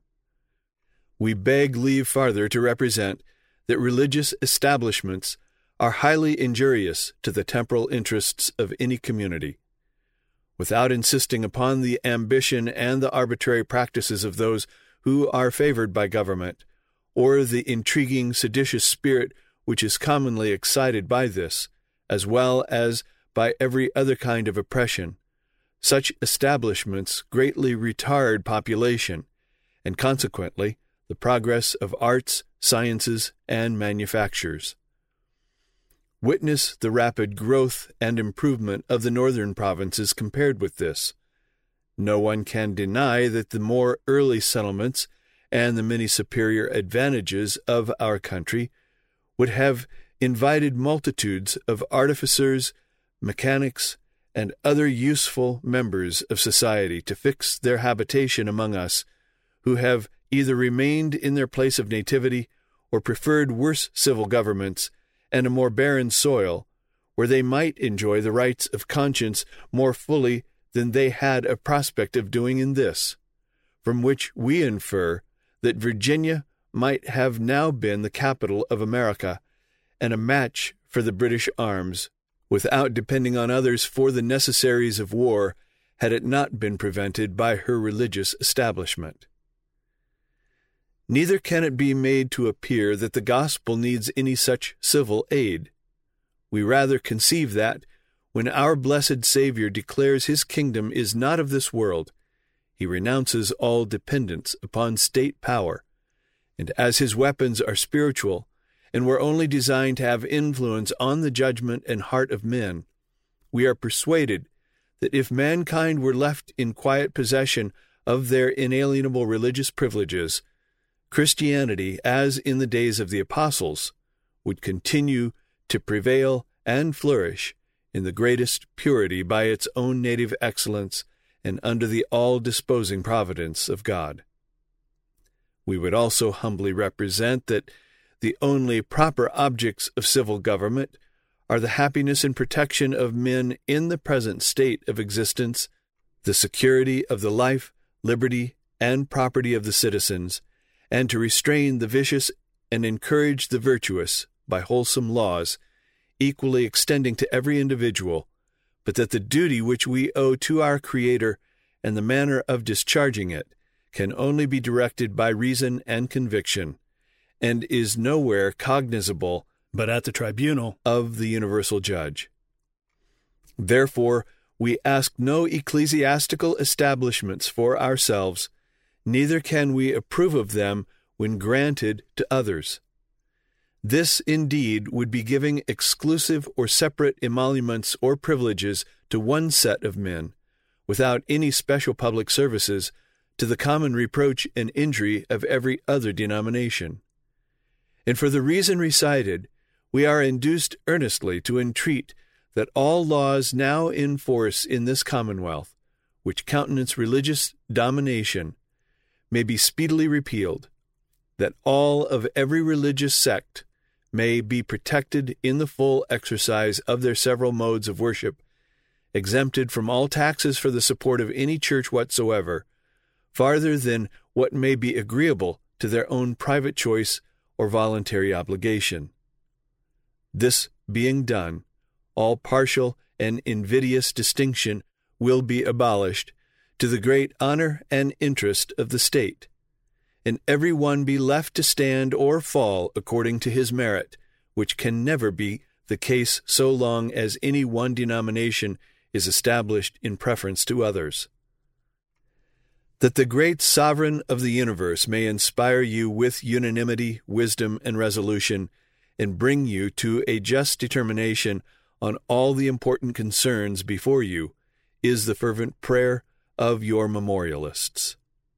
We beg leave farther to represent that religious establishments are highly injurious to the temporal interests of any community. Without insisting upon the ambition and the arbitrary practices of those who are favored by government, or the intriguing, seditious spirit which is commonly excited by this, as well as by every other kind of oppression, such establishments greatly retard population, and consequently the progress of arts, sciences, and manufactures. Witness the rapid growth and improvement of the northern provinces compared with this. No one can deny that the more early settlements and the many superior advantages of our country would have invited multitudes of artificers, mechanics, and other useful members of society to fix their habitation among us, who have either remained in their place of nativity or preferred worse civil governments and a more barren soil, where they might enjoy the rights of conscience more fully than they had a prospect of doing in this, from which we infer that Virginia might have now been the capital of America and a match for the British arms, without depending on others for the necessaries of war, had it not been prevented by her religious establishment. Neither can it be made to appear that the gospel needs any such civil aid. We rather conceive that, when our blessed Savior declares his kingdom is not of this world, he renounces all dependence upon state power, and as his weapons are spiritual, and were only designed to have influence on the judgment and heart of men, we are persuaded that if mankind were left in quiet possession of their inalienable religious privileges, Christianity, as in the days of the apostles, would continue to prevail and flourish in the greatest purity by its own native excellence and under the all-disposing providence of God. We would also humbly represent that the only proper objects of civil government are the happiness and protection of men in the present state of existence, the security of the life, liberty, and property of the citizens, and to restrain the vicious and encourage the virtuous by wholesome laws, equally extending to every individual, but that the duty which we owe to our Creator and the manner of discharging it can only be directed by reason and conviction, and is nowhere cognizable but at the tribunal of the universal judge. Therefore, we ask no ecclesiastical establishments for ourselves, neither can we approve of them when granted to others. This, indeed, would be giving exclusive or separate emoluments or privileges to one set of men, without any special public services, to the common reproach and injury of every other denomination. And for the reason recited, we are induced earnestly to entreat that all laws now in force in this Commonwealth, which countenance religious domination, may be speedily repealed, that all of every religious sect may be protected in the full exercise of their several modes of worship, exempted from all taxes for the support of any church whatsoever, farther than what may be agreeable to their own private choice or voluntary obligation. This being done, all partial and invidious distinction will be abolished, to the great honor and interest of the state, and every one be left to stand or fall according to his merit, which can never be the case so long as any one denomination is established in preference to others. That the great Sovereign of the universe may inspire you with unanimity, wisdom, and resolution, and bring you to a just determination on all the important concerns before you, is the fervent prayer of your memorialists.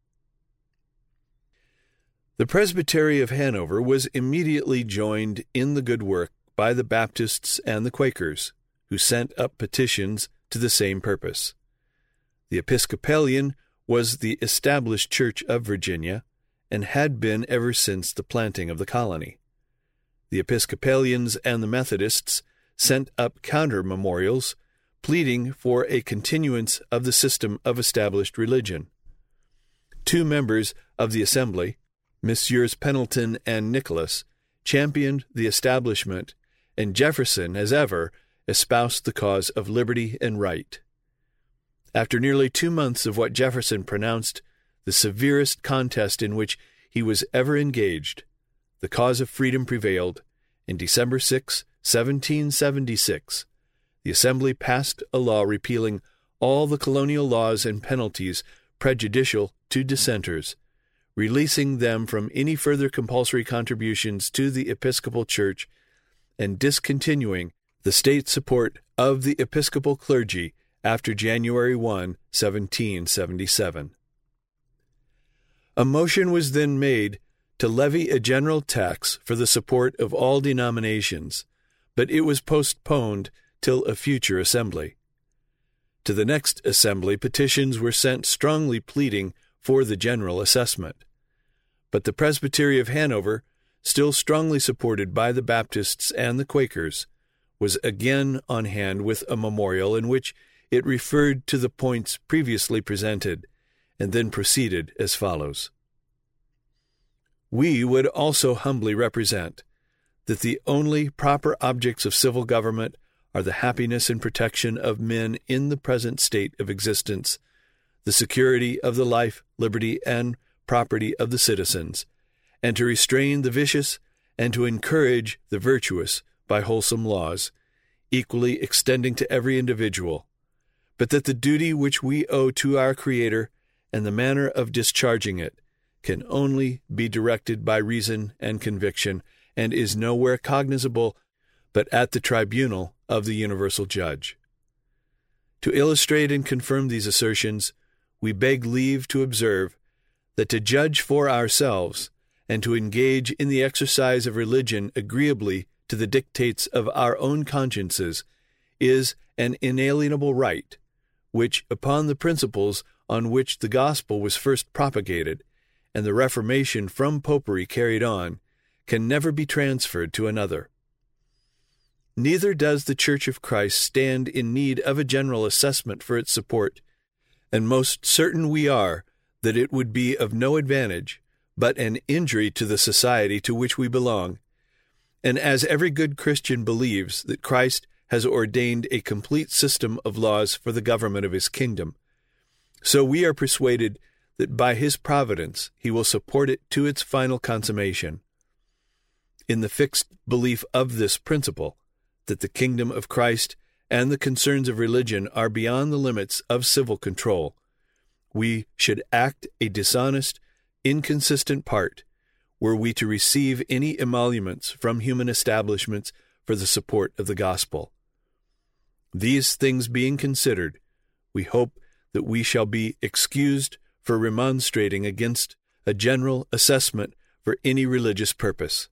The Presbytery of Hanover was immediately joined in the good work by the Baptists and the Quakers, who sent up petitions to the same purpose. The Episcopalian was the established Church of Virginia, and had been ever since the planting of the colony. The Episcopalians and the Methodists sent up counter-memorials, pleading for a continuance of the system of established religion. 2 members of the Assembly, Messrs. Pendleton and Nicholas, championed the establishment, and Jefferson, as ever, espoused the cause of liberty and right. After nearly 2 months of what Jefferson pronounced the severest contest in which he was ever engaged, the cause of freedom prevailed, and December 6, 1776, the Assembly passed a law repealing all the colonial laws and penalties prejudicial to dissenters, releasing them from any further compulsory contributions to the Episcopal Church, and discontinuing the state support of the Episcopal clergy after January 1, 1777. A motion was then made to levy a general tax for the support of all denominations, but it was postponed till a future assembly. To the next assembly, petitions were sent strongly pleading for the general assessment. But the Presbytery of Hanover, still strongly supported by the Baptists and the Quakers, was again on hand with a memorial in which it referred to the points previously presented, and then proceeded as follows. We would also humbly represent that the only proper objects of civil government are the happiness and protection of men in the present state of existence, the security of the life, liberty, and property of the citizens, and to restrain the vicious and to encourage the virtuous by wholesome laws, equally extending to every individual, but that the duty which we owe to our Creator and the manner of discharging it can only be directed by reason and conviction, and is nowhere cognizable but at the tribunal of the universal judge. To illustrate and confirm these assertions, we beg leave to observe that to judge for ourselves and to engage in the exercise of religion agreeably to the dictates of our own consciences is an inalienable right, which, upon the principles on which the gospel was first propagated, and the Reformation from popery carried on, can never be transferred to another. Neither does the Church of Christ stand in need of a general assessment for its support, and most certain we are that it would be of no advantage, but an injury to the society to which we belong. And as every good Christian believes that Christ has ordained a complete system of laws for the government of his kingdom, so we are persuaded that by his providence he will support it to its final consummation. In the fixed belief of this principle, that the kingdom of Christ and the concerns of religion are beyond the limits of civil control, we should act a dishonest, inconsistent part were we to receive any emoluments from human establishments for the support of the gospel. These things being considered, we hope that we shall be excused for remonstrating against a general assessment for any religious purpose.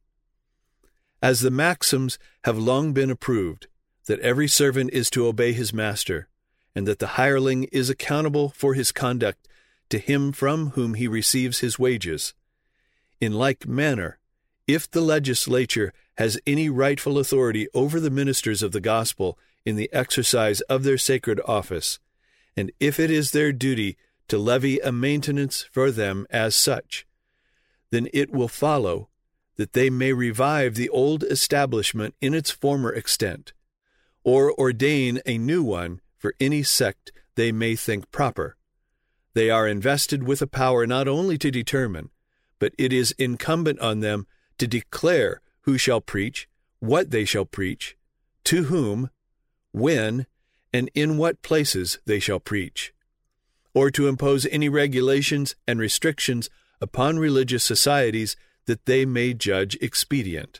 As the maxims have long been approved, that every servant is to obey his master, and that the hireling is accountable for his conduct to him from whom he receives his wages, in like manner, if the legislature has any rightful authority over the ministers of the gospel in the exercise of their sacred office, and if it is their duty to levy a maintenance for them as such, then it will follow that they may revive the old establishment in its former extent, or ordain a new one for any sect they may think proper. They are invested with a power not only to determine, but it is incumbent on them to declare who shall preach, what they shall preach, to whom, when, and in what places they shall preach, or to impose any regulations and restrictions upon religious societies that they may judge expedient.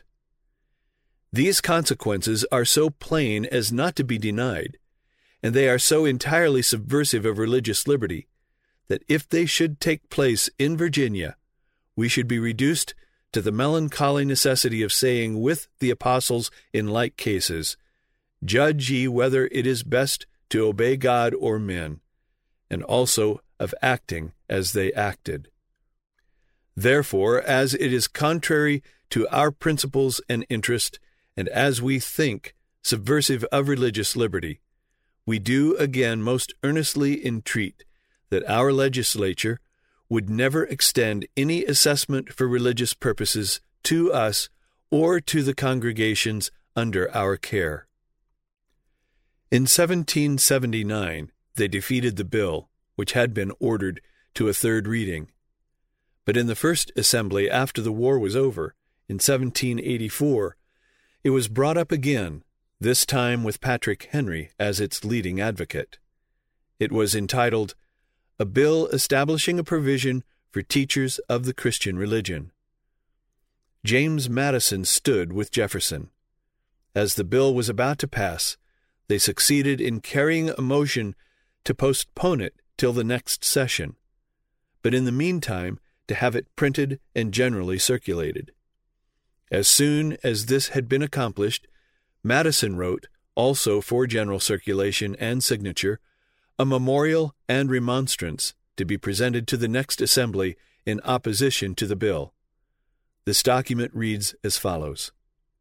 These consequences are so plain as not to be denied, and they are so entirely subversive of religious liberty, that if they should take place in Virginia, we should be reduced to the melancholy necessity of saying with the apostles in like cases, "Judge ye whether it is best to obey God or men," and also of acting as they acted. Therefore, as it is contrary to our principles and interest, and as we think subversive of religious liberty, we do again most earnestly entreat that our legislature would never extend any assessment for religious purposes to us or to the congregations under our care. In 1779, they defeated the bill, which had been ordered to a third reading. But in the first assembly after the war was over, in 1784, it was brought up again, this time with Patrick Henry as its leading advocate. It was entitled, "A Bill Establishing a Provision for Teachers of the Christian Religion." James Madison stood with Jefferson. As the bill was about to pass, they succeeded in carrying a motion to postpone it till the next session, but in the meantime to have it printed and generally circulated. As soon as this had been accomplished, Madison wrote, also for general circulation and signature, a memorial and remonstrance to be presented to the next assembly in opposition to the bill. This document reads as follows: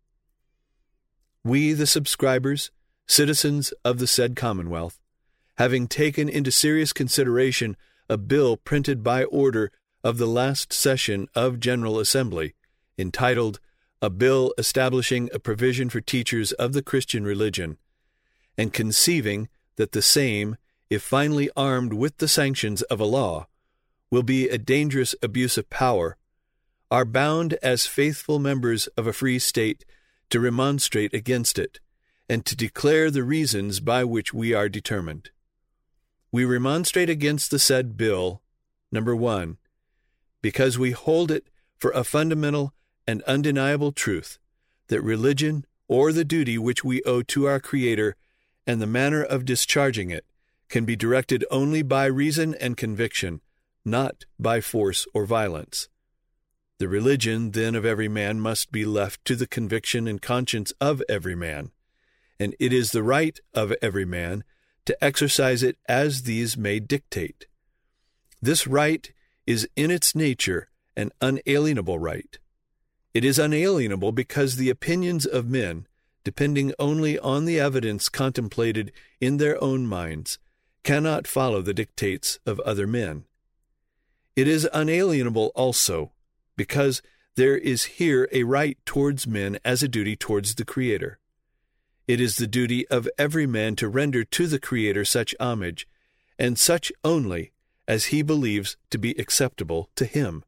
"We, the subscribers, citizens of the said Commonwealth, having taken into serious consideration a bill printed by order of the last session of General Assembly, entitled A Bill Establishing a Provision for Teachers of the Christian Religion, and conceiving that the same, if finally armed with the sanctions of a law, will be a dangerous abuse of power, are bound as faithful members of a free state to remonstrate against it, and to declare the reasons by which we are determined. We remonstrate against the said bill, number 1, because we hold it for a fundamental and undeniable truth that religion, or the duty which we owe to our Creator, and the manner of discharging it, can be directed only by reason and conviction, not by force or violence. The religion, then, of every man must be left to the conviction and conscience of every man, and it is the right of every man to exercise it as these may dictate. This right is in its nature an unalienable right. It is unalienable because the opinions of men, depending only on the evidence contemplated in their own minds, cannot follow the dictates of other men. It is unalienable also because there is here a right towards men as a duty towards the Creator. It is the duty of every man to render to the Creator such homage, and such only as he believes to be acceptable to him.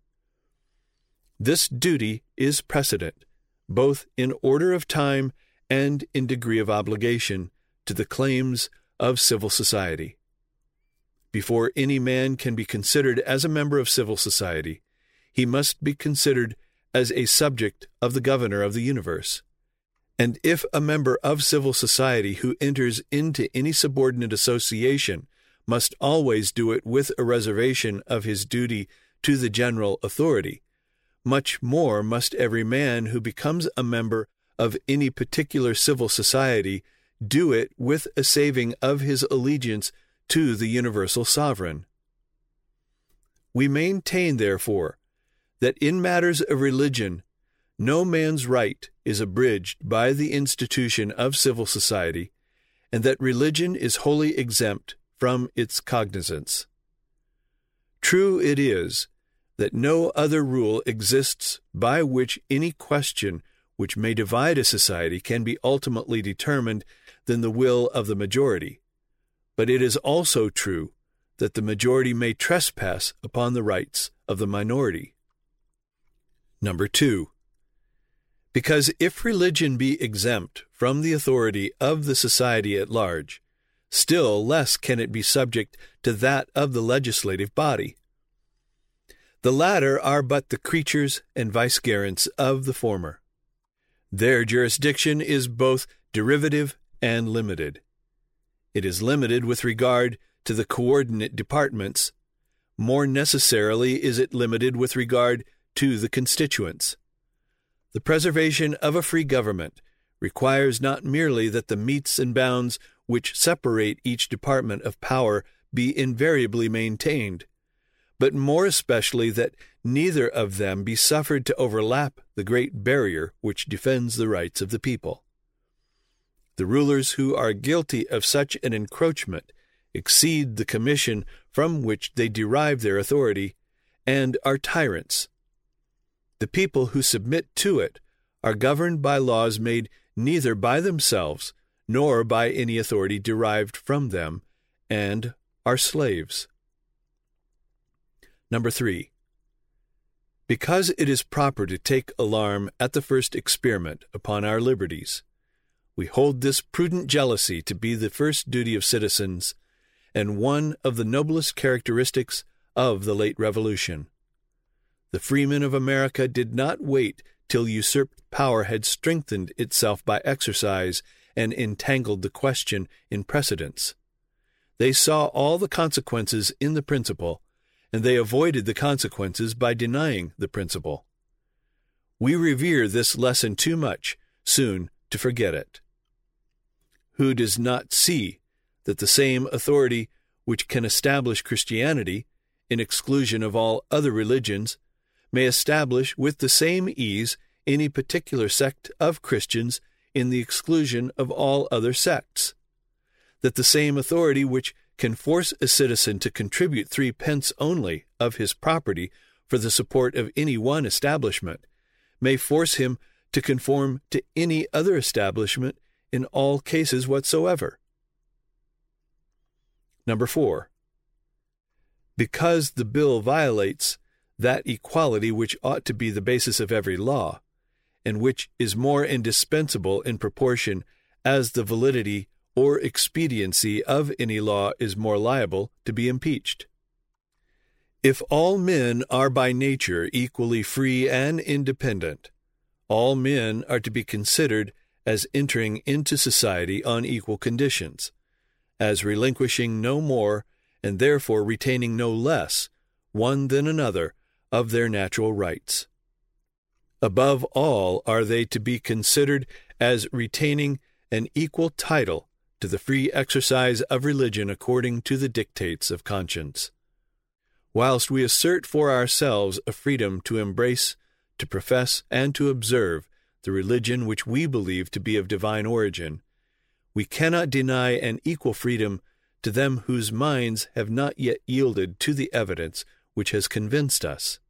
This duty is precedent, both in order of time and in degree of obligation, to the claims of civil society. Before any man can be considered as a member of civil society, he must be considered as a subject of the governor of the universe. And if a member of civil society who enters into any subordinate association must always do it with a reservation of his duty to the general authority, much more must every man who becomes a member of any particular civil society do it with a saving of his allegiance to the universal sovereign. We maintain, therefore, that in matters of religion, no man's right is abridged by the institution of civil society, and that religion is wholly exempt from its cognizance. True it is that no other rule exists by which any question which may divide a society can be ultimately determined than the will of the majority, but it is also true that the majority may trespass upon the rights of the minority. Number 2. Because if religion be exempt from the authority of the society at large, still less can it be subject to that of the legislative body. The latter are but the creatures and vicegerents of the former. Their jurisdiction is both derivative and limited. It is limited with regard to the coordinate departments. More necessarily is it limited with regard to the constituents. The preservation of a free government requires not merely that the metes and bounds which separate each department of power be invariably maintained, but more especially that neither of them be suffered to overlap the great barrier which defends the rights of the people. The rulers who are guilty of such an encroachment exceed the commission from which they derive their authority, and are tyrants. The people who submit to it are governed by laws made neither by themselves nor by any authority derived from them, and are slaves. Number 3. Because it is proper to take alarm at the first experiment upon our liberties, we hold this prudent jealousy to be the first duty of citizens, and one of the noblest characteristics of the late Revolution. The freemen of America did not wait till usurped power had strengthened itself by exercise and entangled the question in precedents. They saw all the consequences in the principle, and they avoided the consequences by denying the principle. We revere this lesson too much soon to forget it. Who does not see that the same authority which can establish Christianity, in exclusion of all other religions, may establish with the same ease any particular sect of Christians in the exclusion of all other sects? That the same authority which can force a citizen to contribute 3 pence only of his property for the support of any one establishment may force him to conform to any other establishment in all cases whatsoever. Number 4. Because the bill violates that equality which ought to be the basis of every law, and which is more indispensable in proportion as the validity or expediency of any law is more liable to be impeached. If all men are by nature equally free and independent, all men are to be considered as entering into society on equal conditions, as relinquishing no more, and therefore retaining no less, one than another, of their natural rights. Above all are they to be considered as retaining an equal title to the free exercise of religion according to the dictates of conscience. Whilst we assert for ourselves a freedom to embrace, to profess, and to observe the religion which we believe to be of divine origin, we cannot deny an equal freedom to them whose minds have not yet yielded to the evidence which has convinced us.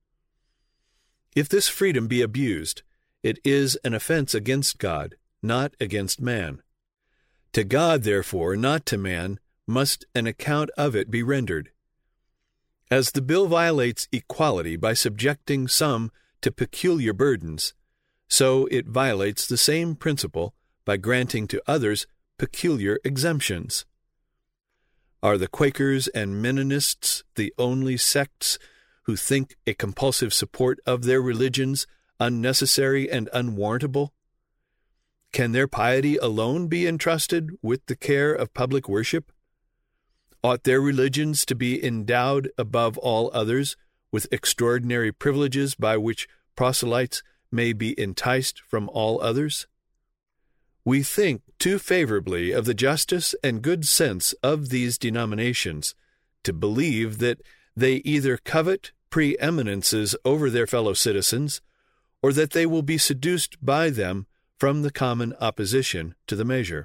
If this freedom be abused, it is an offense against God, not against man. To God, therefore, not to man, must an account of it be rendered. As the bill violates equality by subjecting some to peculiar burdens, so it violates the same principle by granting to others peculiar exemptions. Are the Quakers and Mennonists the only sects who think a compulsive support of their religions unnecessary and unwarrantable? Can their piety alone be entrusted with the care of public worship? Ought their religions to be endowed above all others with extraordinary privileges by which proselytes may be enticed from all others? We think too favorably of the justice and good sense of these denominations to believe that they either covet preeminences over their fellow citizens, or that they will be seduced by them from the common opposition to the measure.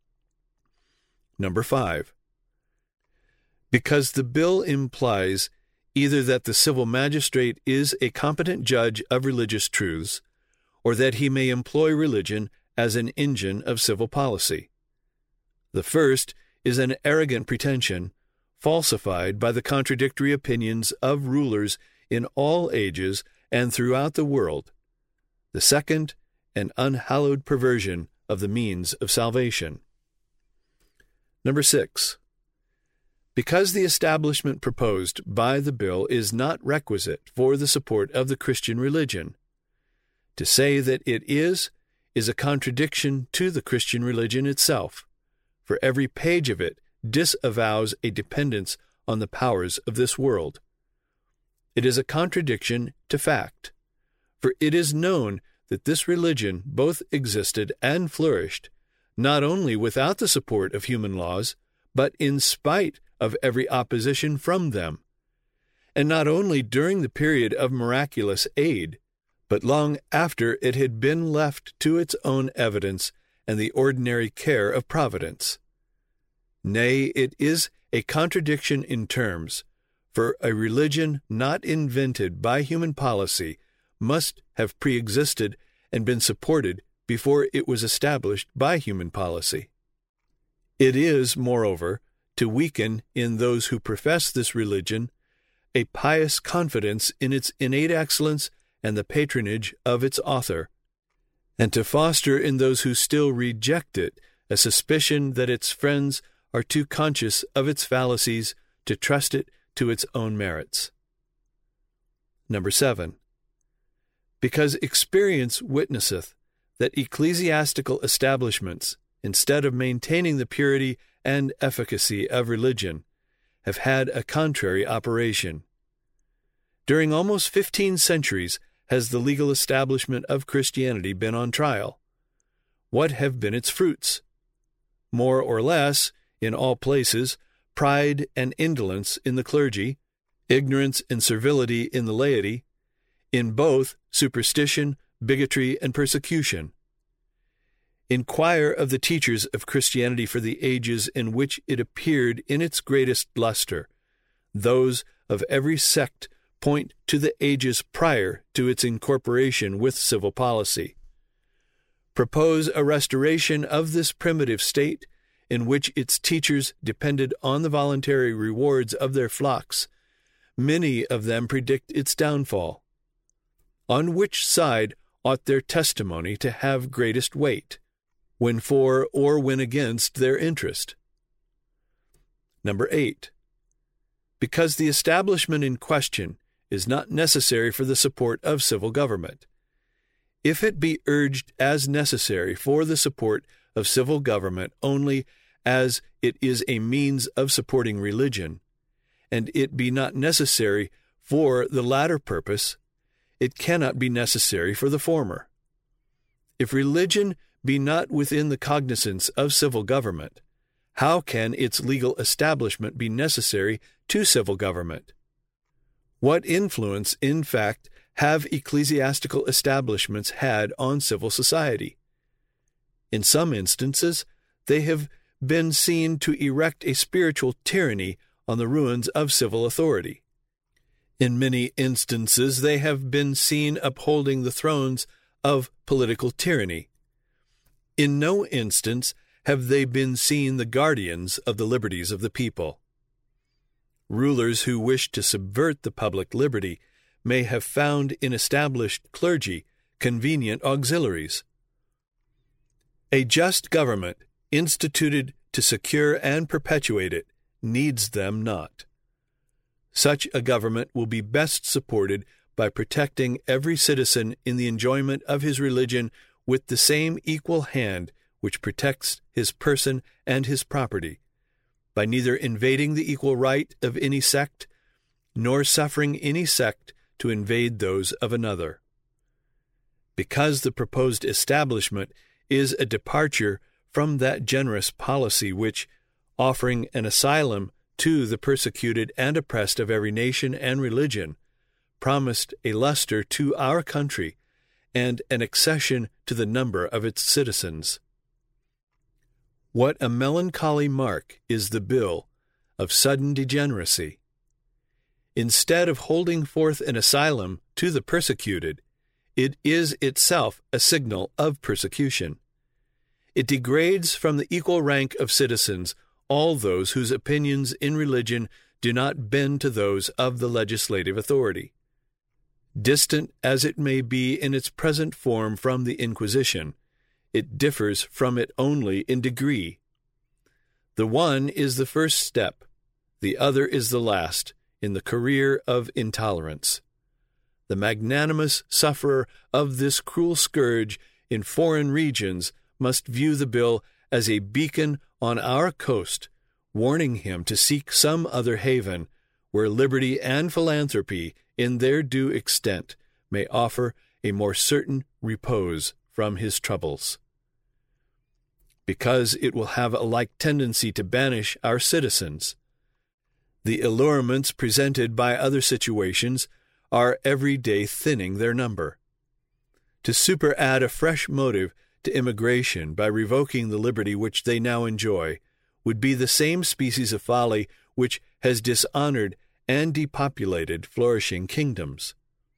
Number 5. Because the bill implies either that the civil magistrate is a competent judge of religious truths, or that he may employ religion as an engine of civil policy. The first is an arrogant pretension, falsified by the contradictory opinions of rulers in all ages and throughout the world. The second, an unhallowed perversion of the means of salvation. Number 6. Because the establishment proposed by the bill is not requisite for the support of the Christian religion. To say that it is a contradiction to the Christian religion itself, for every page of it disavows a dependence on the powers of this world. It is a contradiction to fact, for it is known that this religion both existed and flourished, not only without the support of human laws, but in spite of every opposition from them, and not only during the period of miraculous aid, but long after it had been left to its own evidence and the ordinary care of providence. Nay, it is a contradiction in terms, for a religion not invented by human policy must have pre-existed and been supported before it was established by human policy. It is, moreover, to weaken in those who profess this religion a pious confidence in its innate excellence and the patronage of its author, and to foster in those who still reject it a suspicion that its friends are too conscious of its fallacies to trust it to its own merits. Number 7. Because experience witnesseth that ecclesiastical establishments, instead of maintaining the purity and efficacy of religion, have had a contrary operation. During almost 15 centuries has the legal establishment of Christianity been on trial. What have been its fruits? More or less, in all places, pride and indolence in the clergy, ignorance and servility in the laity, in both superstition, bigotry, and persecution. Inquire of the teachers of Christianity for the ages in which it appeared in its greatest luster. Those of every sect point to the ages prior to its incorporation with civil policy. Propose a restoration of this primitive state in which its teachers depended on the voluntary rewards of their flocks. Many of them predict its downfall. On which side ought their testimony to have greatest weight, when for or when against their interest? Number 8. Because the establishment in question is not necessary for the support of civil government. If it be urged as necessary for the support of civil government only as it is a means of supporting religion, and it be not necessary for the latter purpose, it cannot be necessary for the former. If religion be not within the cognizance of civil government, how can its legal establishment be necessary to civil government? What influence, in fact, have ecclesiastical establishments had on civil society? In some instances, they have been seen to erect a spiritual tyranny on the ruins of civil authority. In many instances, they have been seen upholding the thrones of political tyranny. In no instance have they been seen the guardians of the liberties of the people. Rulers who wish to subvert the public liberty may have found in established clergy convenient auxiliaries. A just government, instituted to secure and perpetuate it, needs them not. Such a government will be best supported by protecting every citizen in the enjoyment of his religion with the same equal hand which protects his person and his property, by neither invading the equal right of any sect, nor suffering any sect to invade those of another. Because the proposed establishment is a departure from that generous policy which, offering an asylum to the persecuted and oppressed of every nation and religion, promised a luster to our country and an accession to the number of its citizens. What a melancholy mark is the bill of sudden degeneracy! Instead of holding forth an asylum to the persecuted, it is itself a signal of persecution. It degrades from the equal rank of citizens all those whose opinions in religion do not bend to those of the legislative authority. Distant as it may be in its present form from the Inquisition, it differs from it only in degree. The one is the first step, the other is the last, in the career of intolerance. The magnanimous sufferer of this cruel scourge in foreign regions must view the bill as a beacon on our coast, warning him to seek some other haven, where liberty and philanthropy, in their due extent, may offer a more certain repose from his troubles. Because it will have a like tendency to banish our citizens. The allurements presented by other situations are every day thinning their number. To superadd a fresh motive to immigration by revoking the liberty which they now enjoy would be the same species of folly which has dishonored and depopulated flourishing kingdoms.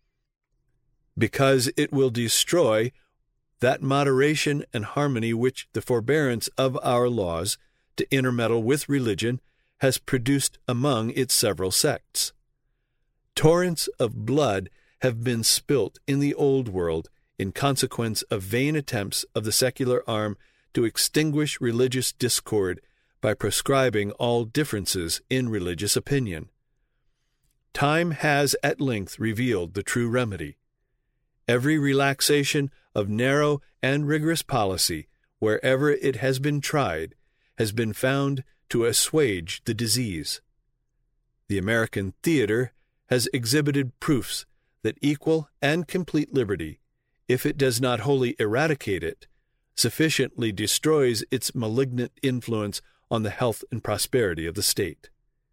Because it will destroy that moderation and harmony which the forbearance of our laws to intermeddle with religion has produced among its several sects. Torrents of blood have been spilt in the Old World in consequence of vain attempts of the secular arm to extinguish religious discord by proscribing all differences in religious opinion. Time has at length revealed the true remedy. Every relaxation of narrow and rigorous policy, wherever it has been tried, has been found to assuage the disease. The American theater has exhibited proofs that equal and complete liberty, if it does not wholly eradicate it, sufficiently destroys its malignant influence on the health and prosperity of the state.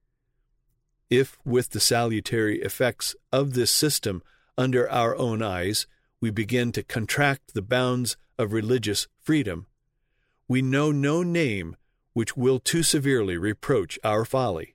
If, with the salutary effects of this system under our own eyes, we begin to contract the bounds of religious freedom, we know no name which will too severely reproach our folly.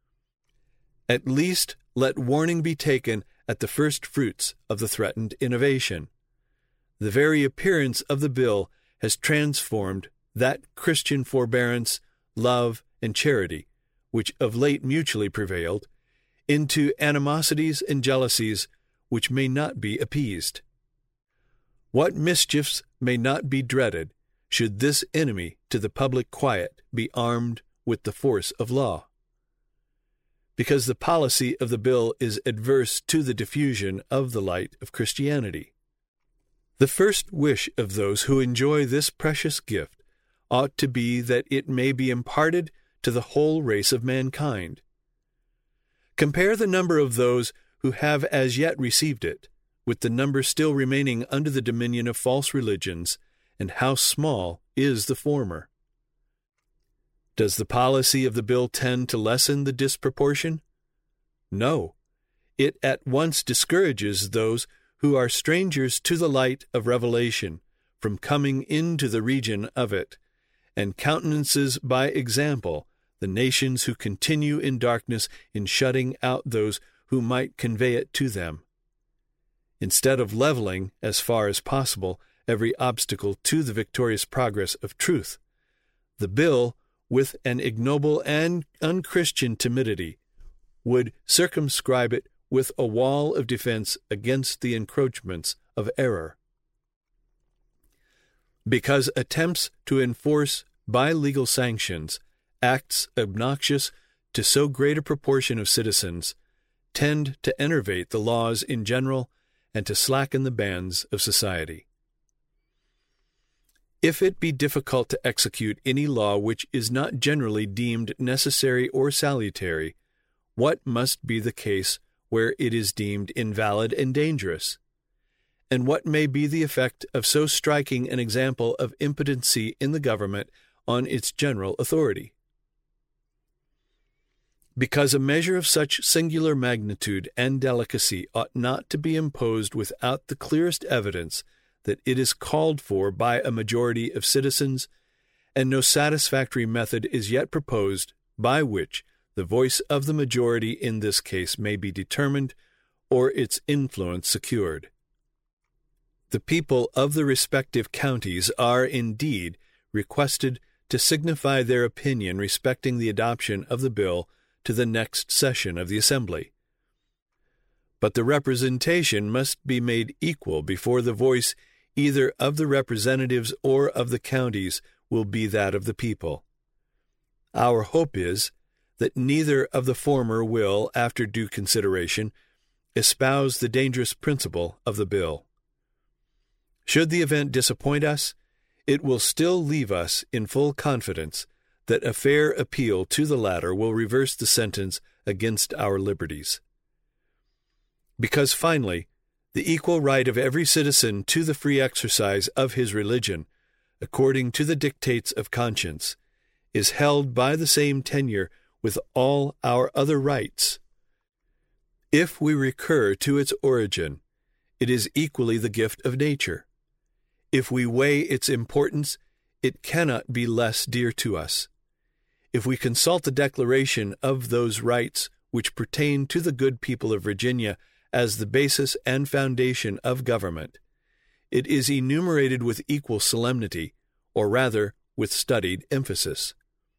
At least let warning be taken at the first fruits of the threatened innovation. The very appearance of the bill has transformed that Christian forbearance, love, and charity, which of late mutually prevailed, into animosities and jealousies which may not be appeased. What mischiefs may not be dreaded should this enemy to the public quiet be armed with the force of law? Because the policy of the bill is adverse to the diffusion of the light of Christianity. The first wish of those who enjoy this precious gift ought to be that it may be imparted to the whole race of mankind. Compare the number of those who have as yet received it, with the number still remaining under the dominion of false religions, and how small is the former. Does the policy of the bill tend to lessen the disproportion? No. It at once discourages those who are strangers to the light of revelation from coming into the region of it, and countenances by example the nations who continue in darkness in shutting out those who might convey it to them. Instead of leveling, as far as possible, every obstacle to the victorious progress of truth, the bill, with an ignoble and unchristian timidity, would circumscribe it with a wall of defense against the encroachments of error. Because attempts to enforce by legal sanctions acts obnoxious to so great a proportion of citizens tend to enervate the laws in general and to slacken the bands of society. If it be difficult to execute any law which is not generally deemed necessary or salutary, what must be the case where it is deemed invalid and dangerous? And what may be the effect of so striking an example of impotency in the government on its general authority? Because a measure of such singular magnitude and delicacy ought not to be imposed without the clearest evidence that it is called for by a majority of citizens, and no satisfactory method is yet proposed by which the voice of the majority in this case may be determined or its influence secured. The people of the respective counties are, indeed, requested to signify their opinion respecting the adoption of the bill to the next session of the Assembly. But the representation must be made equal before the voice either of the representatives or of the counties will be that of the people. Our hope is that neither of the former will, after due consideration, espouse the dangerous principle of the bill. Should the event disappoint us, it will still leave us in full confidence that a fair appeal to the latter will reverse the sentence against our liberties. Because finally, the equal right of every citizen to the free exercise of his religion, according to the dictates of conscience, is held by the same tenure with all our other rights. If we recur to its origin, it is equally the gift of nature. If we weigh its importance, it cannot be less dear to us. If we consult the declaration of those rights which pertain to the good people of Virginia as the basis and foundation of government, it is enumerated with equal solemnity, or rather with studied emphasis.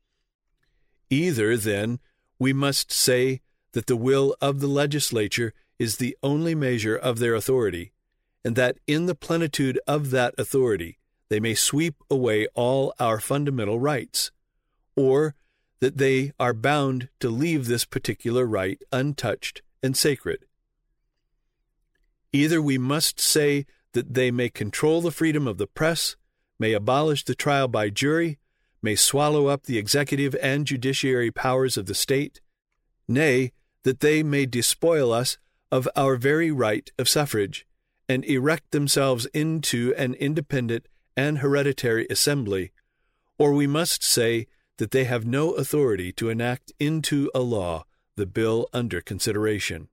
Either, then, we must say that the will of the legislature is the only measure of their authority, and that in the plenitude of that authority they may sweep away all our fundamental rights, or that they are bound to leave this particular right untouched and sacred. Either we must say that they may control the freedom of the press, may abolish the trial by jury, may swallow up the executive and judiciary powers of the state, nay, that they may despoil us of our very right of suffrage, and erect themselves into an independent and hereditary assembly, or we must say that they have no authority to enact into a law the bill under consideration.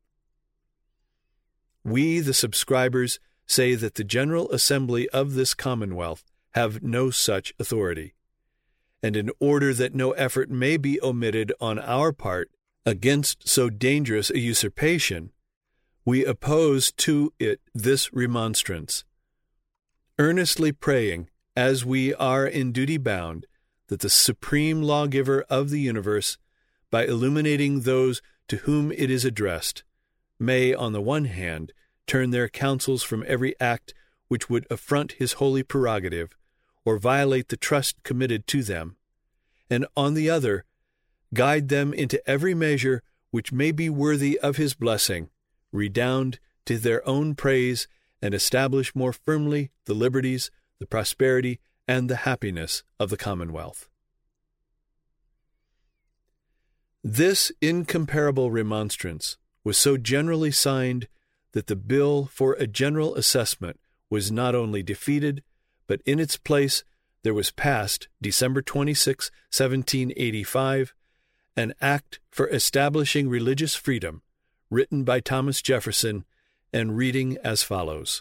We, the subscribers, say that the General Assembly of this Commonwealth have no such authority, and in order that no effort may be omitted on our part against so dangerous a usurpation, we oppose to it this remonstrance, earnestly praying, as we are in duty bound, that the supreme lawgiver of the universe, by illuminating those to whom it is addressed, may, on the one hand, turn their counsels from every act which would affront his holy prerogative, or violate the trust committed to them, and on the other, guide them into every measure which may be worthy of his blessing, redound to their own praise, and establish more firmly the liberties, the prosperity, and the happiness of the Commonwealth. This incomparable remonstrance was so generally signed that the bill for a general assessment was not only defeated, but in its place there was passed, December 26, 1785, an Act for Establishing Religious Freedom, written by Thomas Jefferson, and reading as follows.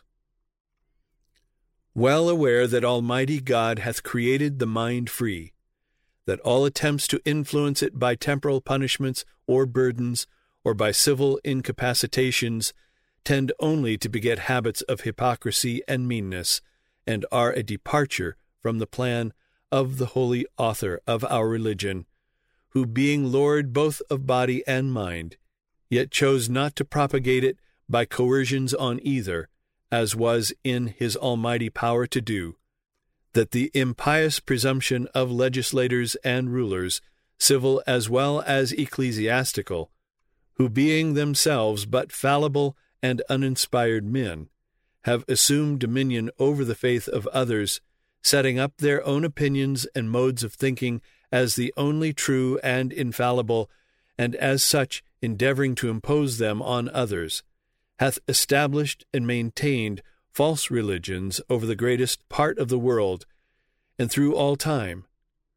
Well aware that Almighty God hath created the mind free, that all attempts to influence it by temporal punishments or burdens, or by civil incapacitations, tend only to beget habits of hypocrisy and meanness, and are a departure from the plan of the holy author of our religion, who being Lord both of body and mind, yet chose not to propagate it by coercions on either, as was in his almighty power to do, that the impious presumption of legislators and rulers, civil as well as ecclesiastical, who being themselves but fallible and uninspired men, have assumed dominion over the faith of others, setting up their own opinions and modes of thinking as the only true and infallible, and as such endeavoring to impose them on others, hath established and maintained false religions over the greatest part of the world, and through all time,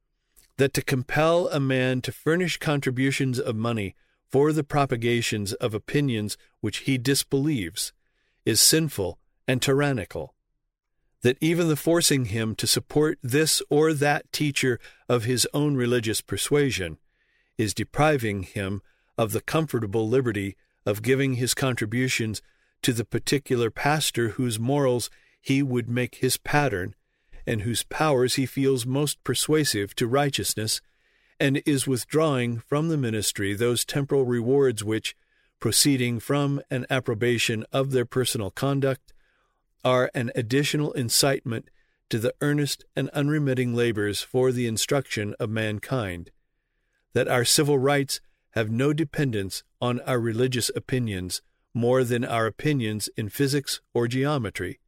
that to compel a man to furnish contributions of money for the propagations of opinions which he disbelieves is sinful and tyrannical, that even the forcing him to support this or that teacher of his own religious persuasion is depriving him of the comfortable liberty of giving his contributions to the particular pastor whose morals he would make his pattern, and whose powers he feels most persuasive to righteousness, and is withdrawing from the ministry those temporal rewards which, proceeding from an approbation of their personal conduct, are an additional incitement to the earnest and unremitting labors for the instruction of mankind, that our civil rights have no dependence on our religious opinions more than our opinions in physics or geometry,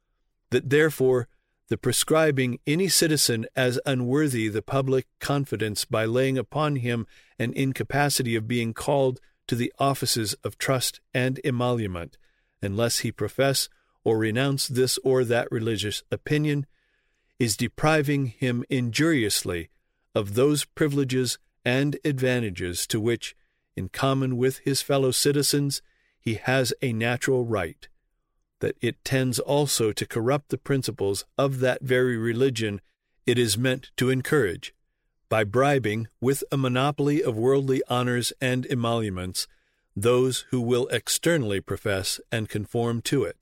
that therefore the prescribing any citizen as unworthy the public confidence by laying upon him an incapacity of being called to the offices of trust and emolument, unless he profess or renounce this or that religious opinion, is depriving him injuriously of those privileges and advantages to which, in common with his fellow citizens, he has a natural right, that it tends also to corrupt the principles of that very religion it is meant to encourage, by bribing with a monopoly of worldly honors and emoluments those who will externally profess and conform to it.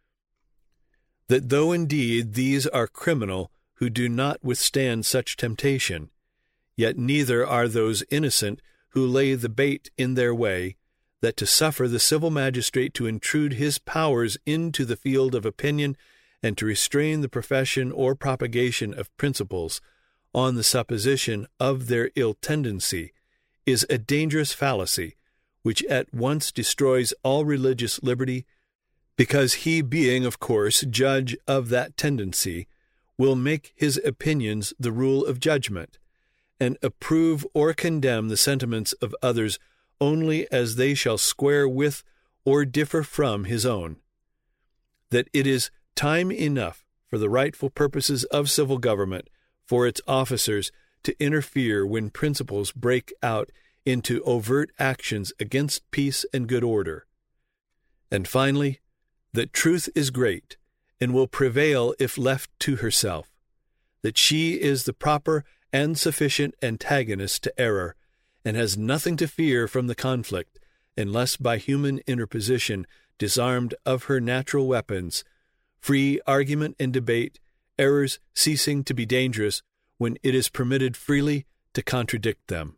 That though indeed these are criminal who do not withstand such temptation, yet neither are those innocent who lay the bait in their way, that to suffer the civil magistrate to intrude his powers into the field of opinion and to restrain the profession or propagation of principles on the supposition of their ill tendency is a dangerous fallacy which at once destroys all religious liberty, because he being, of course, judge of that tendency, will make his opinions the rule of judgment, and approve or condemn the sentiments of others only as they shall square with or differ from his own. That it is time enough for the rightful purposes of civil government for its officers to interfere when principles break out into overt actions against peace and good order. And finally, that truth is great and will prevail if left to herself, that she is the proper and sufficient antagonist to error, and has nothing to fear from the conflict, unless by human interposition disarmed of her natural weapons, free argument and debate, errors ceasing to be dangerous when it is permitted freely to contradict them.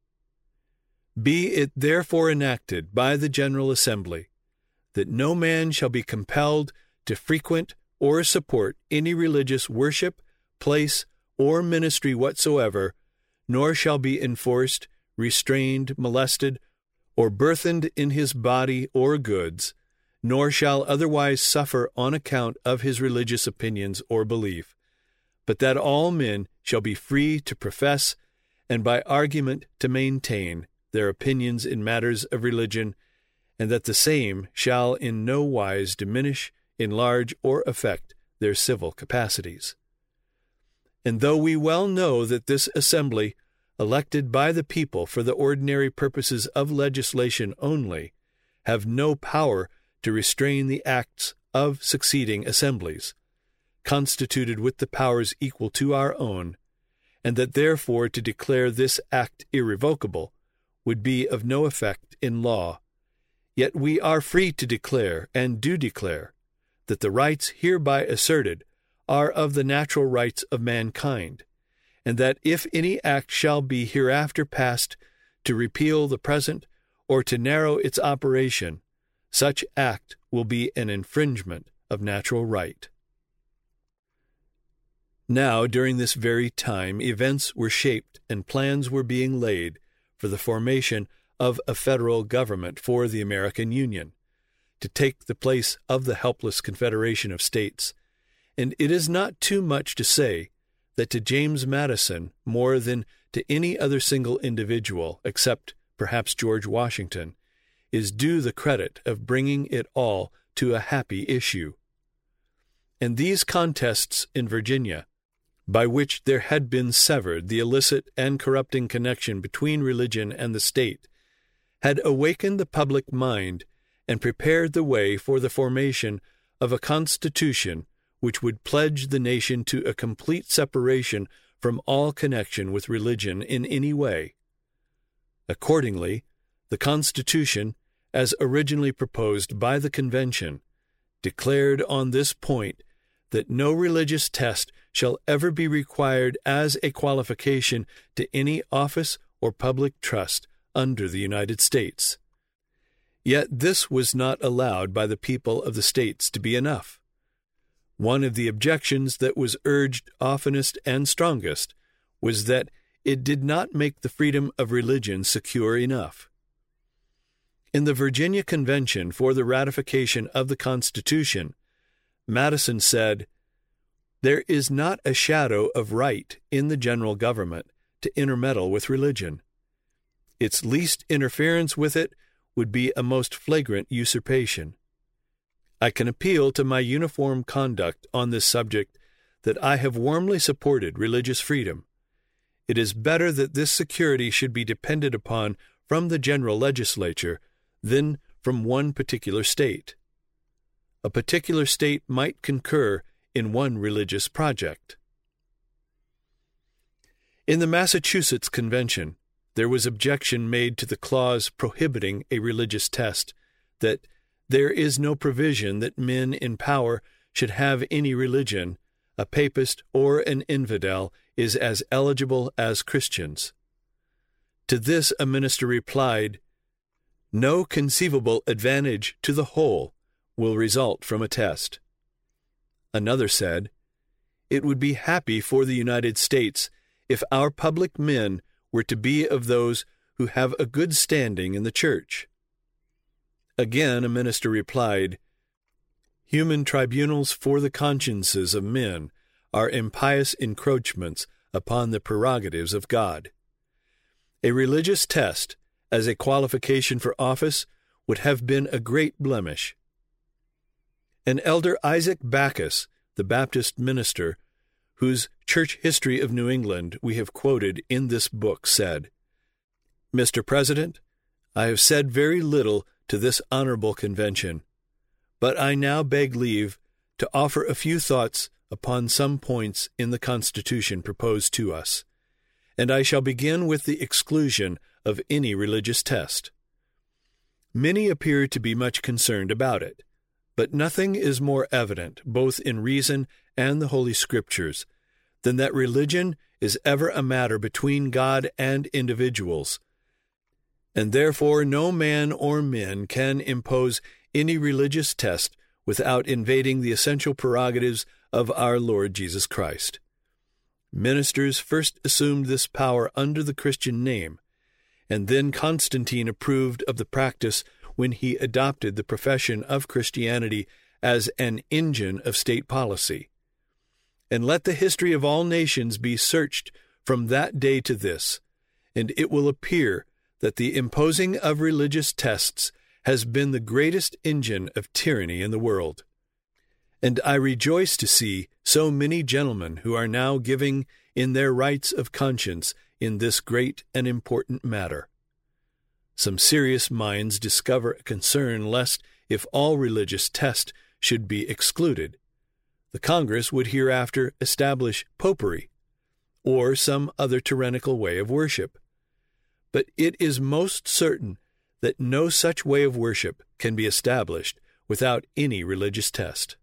Be it therefore enacted by the General Assembly that no man shall be compelled to frequent or support any religious worship, place, or ministry whatsoever, nor shall be enforced, restrained, molested, or burthened in his body or goods, nor shall otherwise suffer on account of his religious opinions or belief, but that all men shall be free to profess and by argument to maintain their opinions in matters of religion, and that the same shall in no wise diminish, enlarge, or affect their civil capacities. And though we well know that this assembly, elected by the people for the ordinary purposes of legislation only, have no power to restrain the acts of succeeding assemblies, constituted with the powers equal to our own, and that therefore to declare this act irrevocable would be of no effect in law, yet we are free to declare, and do declare, that the rights hereby asserted are of the natural rights of mankind, and that if any act shall be hereafter passed to repeal the present or to narrow its operation, such act will be an infringement of natural right. Now, during this very time, events were shaped and plans were being laid for the formation of a federal government for the American Union, to take the place of the helpless Confederation of States, and it is not too much to say that to James Madison, more than to any other single individual, except perhaps George Washington, is due the credit of bringing it all to a happy issue. And these contests in Virginia, by which there had been severed the illicit and corrupting connection between religion and the state, had awakened the public mind and prepared the way for the formation of a constitution which would pledge the nation to a complete separation from all connection with religion in any way. Accordingly, the Constitution, as originally proposed by the Convention, declared on this point that no religious test shall ever be required as a qualification to any office or public trust under the United States. Yet this was not allowed by the people of the states to be enough. One of the objections that was urged oftenest and strongest was that it did not make the freedom of religion secure enough. In the Virginia Convention for the ratification of the Constitution, Madison said, "There is not a shadow of right in the general government to intermeddle with religion. Its least interference with it would be a most flagrant usurpation. I can appeal to my uniform conduct on this subject that I have warmly supported religious freedom. It is better that this security should be depended upon from the general legislature than from one particular state. A particular state might concur in one religious project." In the Massachusetts Convention, there was objection made to the clause prohibiting a religious test, that there is no provision that men in power should have any religion. A papist or an infidel is as eligible as Christians. To this a minister replied, "No conceivable advantage to the whole will result from a test." Another said, "It would be happy for the United States if our public men were to be of those who have a good standing in the church." Again a minister replied, "Human tribunals for the consciences of men are impious encroachments upon the prerogatives of God. A religious test as a qualification for office would have been a great blemish." And Elder Isaac Backus, the Baptist minister, whose Church History of New England we have quoted in this book, said, "Mr. President, I have said very little to this honorable convention, but I now beg leave to offer a few thoughts upon some points in the Constitution proposed to us, and I shall begin with the exclusion of any religious test. Many appear to be much concerned about it, but nothing is more evident, both in reason and the Holy Scriptures, than that religion is ever a matter between God and individuals, and therefore no man or men can impose any religious test without invading the essential prerogatives of our Lord Jesus Christ. Ministers first assumed this power under the Christian name, and then Constantine approved of the practice when he adopted the profession of Christianity as an engine of state policy. And let the history of all nations be searched from that day to this, and it will appear that the imposing of religious tests has been the greatest engine of tyranny in the world. And I rejoice to see so many gentlemen who are now giving in their rights of conscience in this great and important matter. Some serious minds discover a concern lest, if all religious test should be excluded, the Congress would hereafter establish popery, or some other tyrannical way of worship. But it is most certain that no such way of worship can be established without any religious test.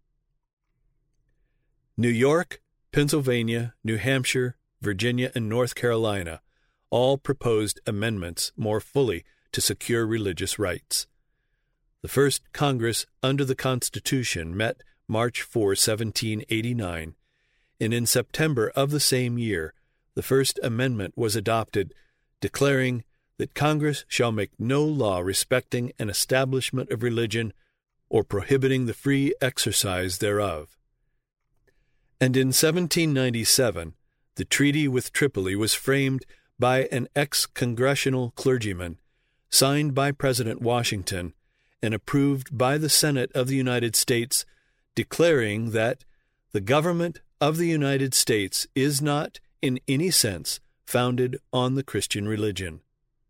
New York, Pennsylvania, New Hampshire, Virginia, and North Carolina all proposed amendments more fully to secure religious rights. The first Congress under the Constitution met March 4, 1789, and in September of the same year the first amendment was adopted, declaring that Congress shall make no law respecting an establishment of religion or prohibiting the free exercise thereof. And in 1797, the treaty with Tripoli was framed by an ex-congressional clergyman, signed by President Washington, and approved by the Senate of the United States, declaring that the government of the United States is not, in any sense, founded on the Christian religion.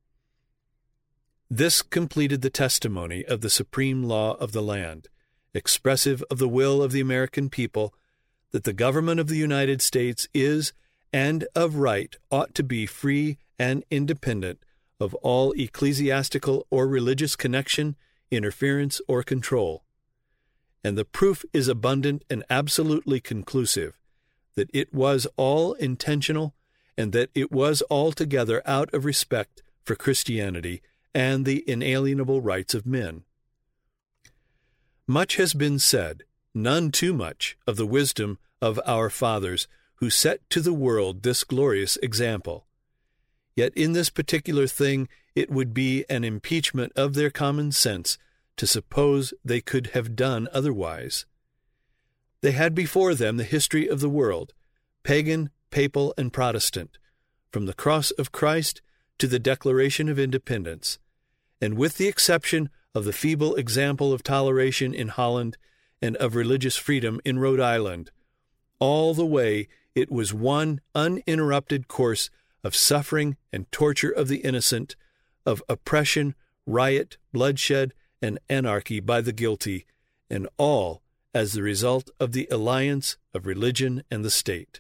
This completed the testimony of the supreme law of the land, expressive of the will of the American people, that the government of the United States is, and of right ought to be, free and independent of all ecclesiastical or religious connection, interference, or control. And the proof is abundant and absolutely conclusive that it was all intentional and that it was altogether out of respect for Christianity and the inalienable rights of men. Much has been said, none too much, of the wisdom of our fathers who set to the world this glorious example. Yet in this particular thing it would be an impeachment of their common sense to suppose they could have done otherwise. They had before them the history of the world, pagan, papal, and Protestant, from the cross of Christ to the Declaration of Independence, and with the exception of the feeble example of toleration in Holland and of religious freedom in Rhode Island, all the way it was one uninterrupted course of suffering and torture of the innocent, of oppression, riot, bloodshed, and anarchy by the guilty, and all as the result of the alliance of religion and the state.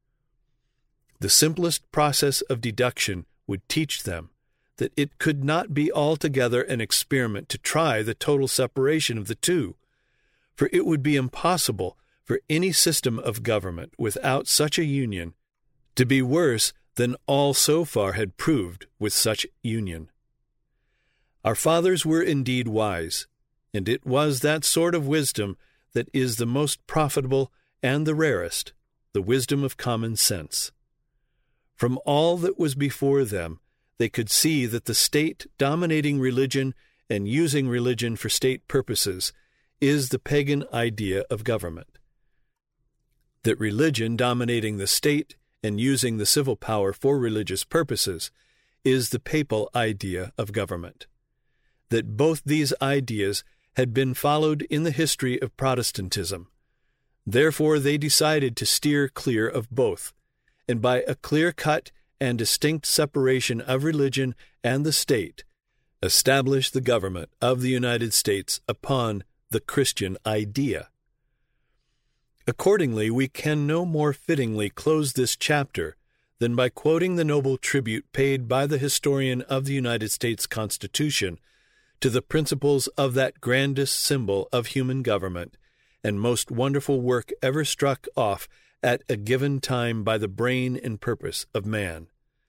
The simplest process of deduction would teach them that it could not be altogether an experiment to try the total separation of the two, for it would be impossible for any system of government without such a union to be worse than all so far had proved with such union. Our fathers were indeed wise, and it was that sort of wisdom that is the most profitable and the rarest, the wisdom of common sense. From all that was before them, they could see that the state dominating religion and using religion for state purposes is the pagan idea of government. That religion dominating the state and using the civil power for religious purposes is the papal idea of government. That both these ideas had been followed in the history of Protestantism. Therefore they decided to steer clear of both, and by a clear-cut and distinct separation of religion and the state, establish the government of the United States upon the Christian idea. Accordingly, we can no more fittingly close this chapter than by quoting the noble tribute paid by the historian of the United States Constitution to the principles of that grandest symbol of human government and most wonderful work ever struck off at a given time by the brain and purpose of man.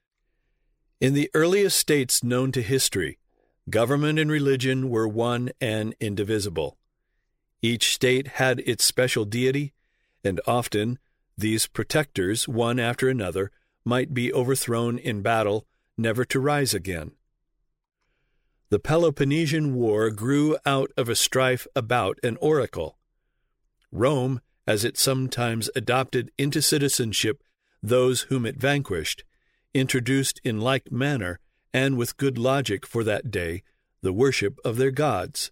In the earliest states known to history, government and religion were one and indivisible. Each state had its special deity, and often these protectors, one after another, might be overthrown in battle, never to rise again. The Peloponnesian War grew out of a strife about an oracle. Rome, as it sometimes adopted into citizenship those whom it vanquished, introduced in like manner, and with good logic for that day, the worship of their gods.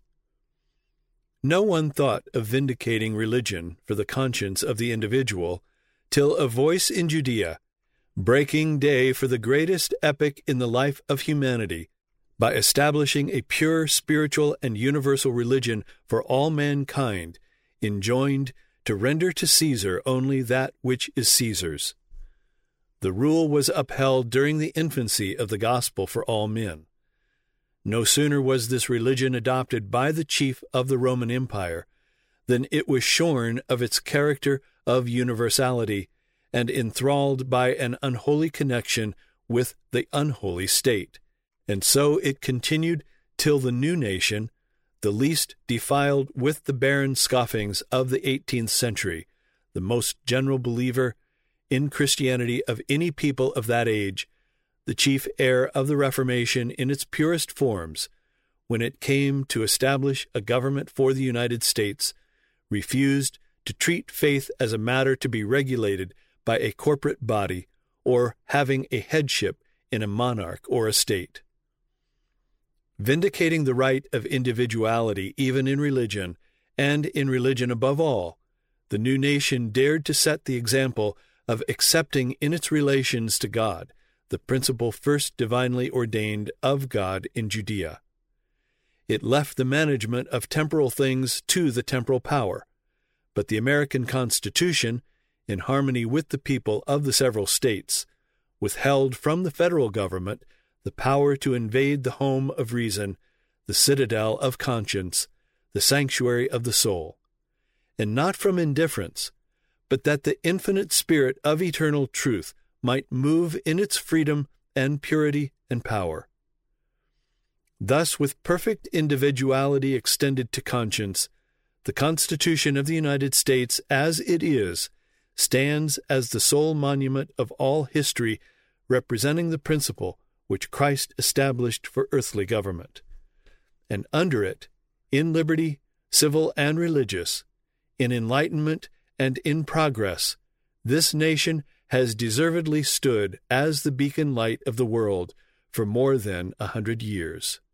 No one thought of vindicating religion for the conscience of the individual till a voice in Judea, breaking day for the greatest epoch in the life of humanity, by establishing a pure spiritual and universal religion for all mankind, enjoined to render to Caesar only that which is Caesar's. The rule was upheld during the infancy of the gospel for all men. No sooner was this religion adopted by the chief of the Roman Empire than it was shorn of its character of universality and enthralled by an unholy connection with the unholy state. And so it continued till the new nation, the least defiled with the barren scoffings of the 18th century, the most general believer in Christianity of any people of that age, the chief heir of the Reformation in its purest forms, when it came to establish a government for the United States, refused to treat faith as a matter to be regulated by a corporate body or having a headship in a monarch or a state. Vindicating the right of individuality even in religion, and in religion above all, the new nation dared to set the example of accepting in its relations to God the principle first divinely ordained of God in Judea. It left the management of temporal things to the temporal power, but the American Constitution, in harmony with the people of the several states, withheld from the federal government the power to invade the home of reason, the citadel of conscience, the sanctuary of the soul, and not from indifference, but that the infinite spirit of eternal truth might move in its freedom and purity and power. Thus, with perfect individuality extended to conscience, the Constitution of the United States, as it is, stands as the sole monument of all history representing the principle which Christ established for earthly government. And under it, in liberty, civil and religious, in enlightenment and in progress, this nation has deservedly stood as the beacon light of the world for more than 100 years.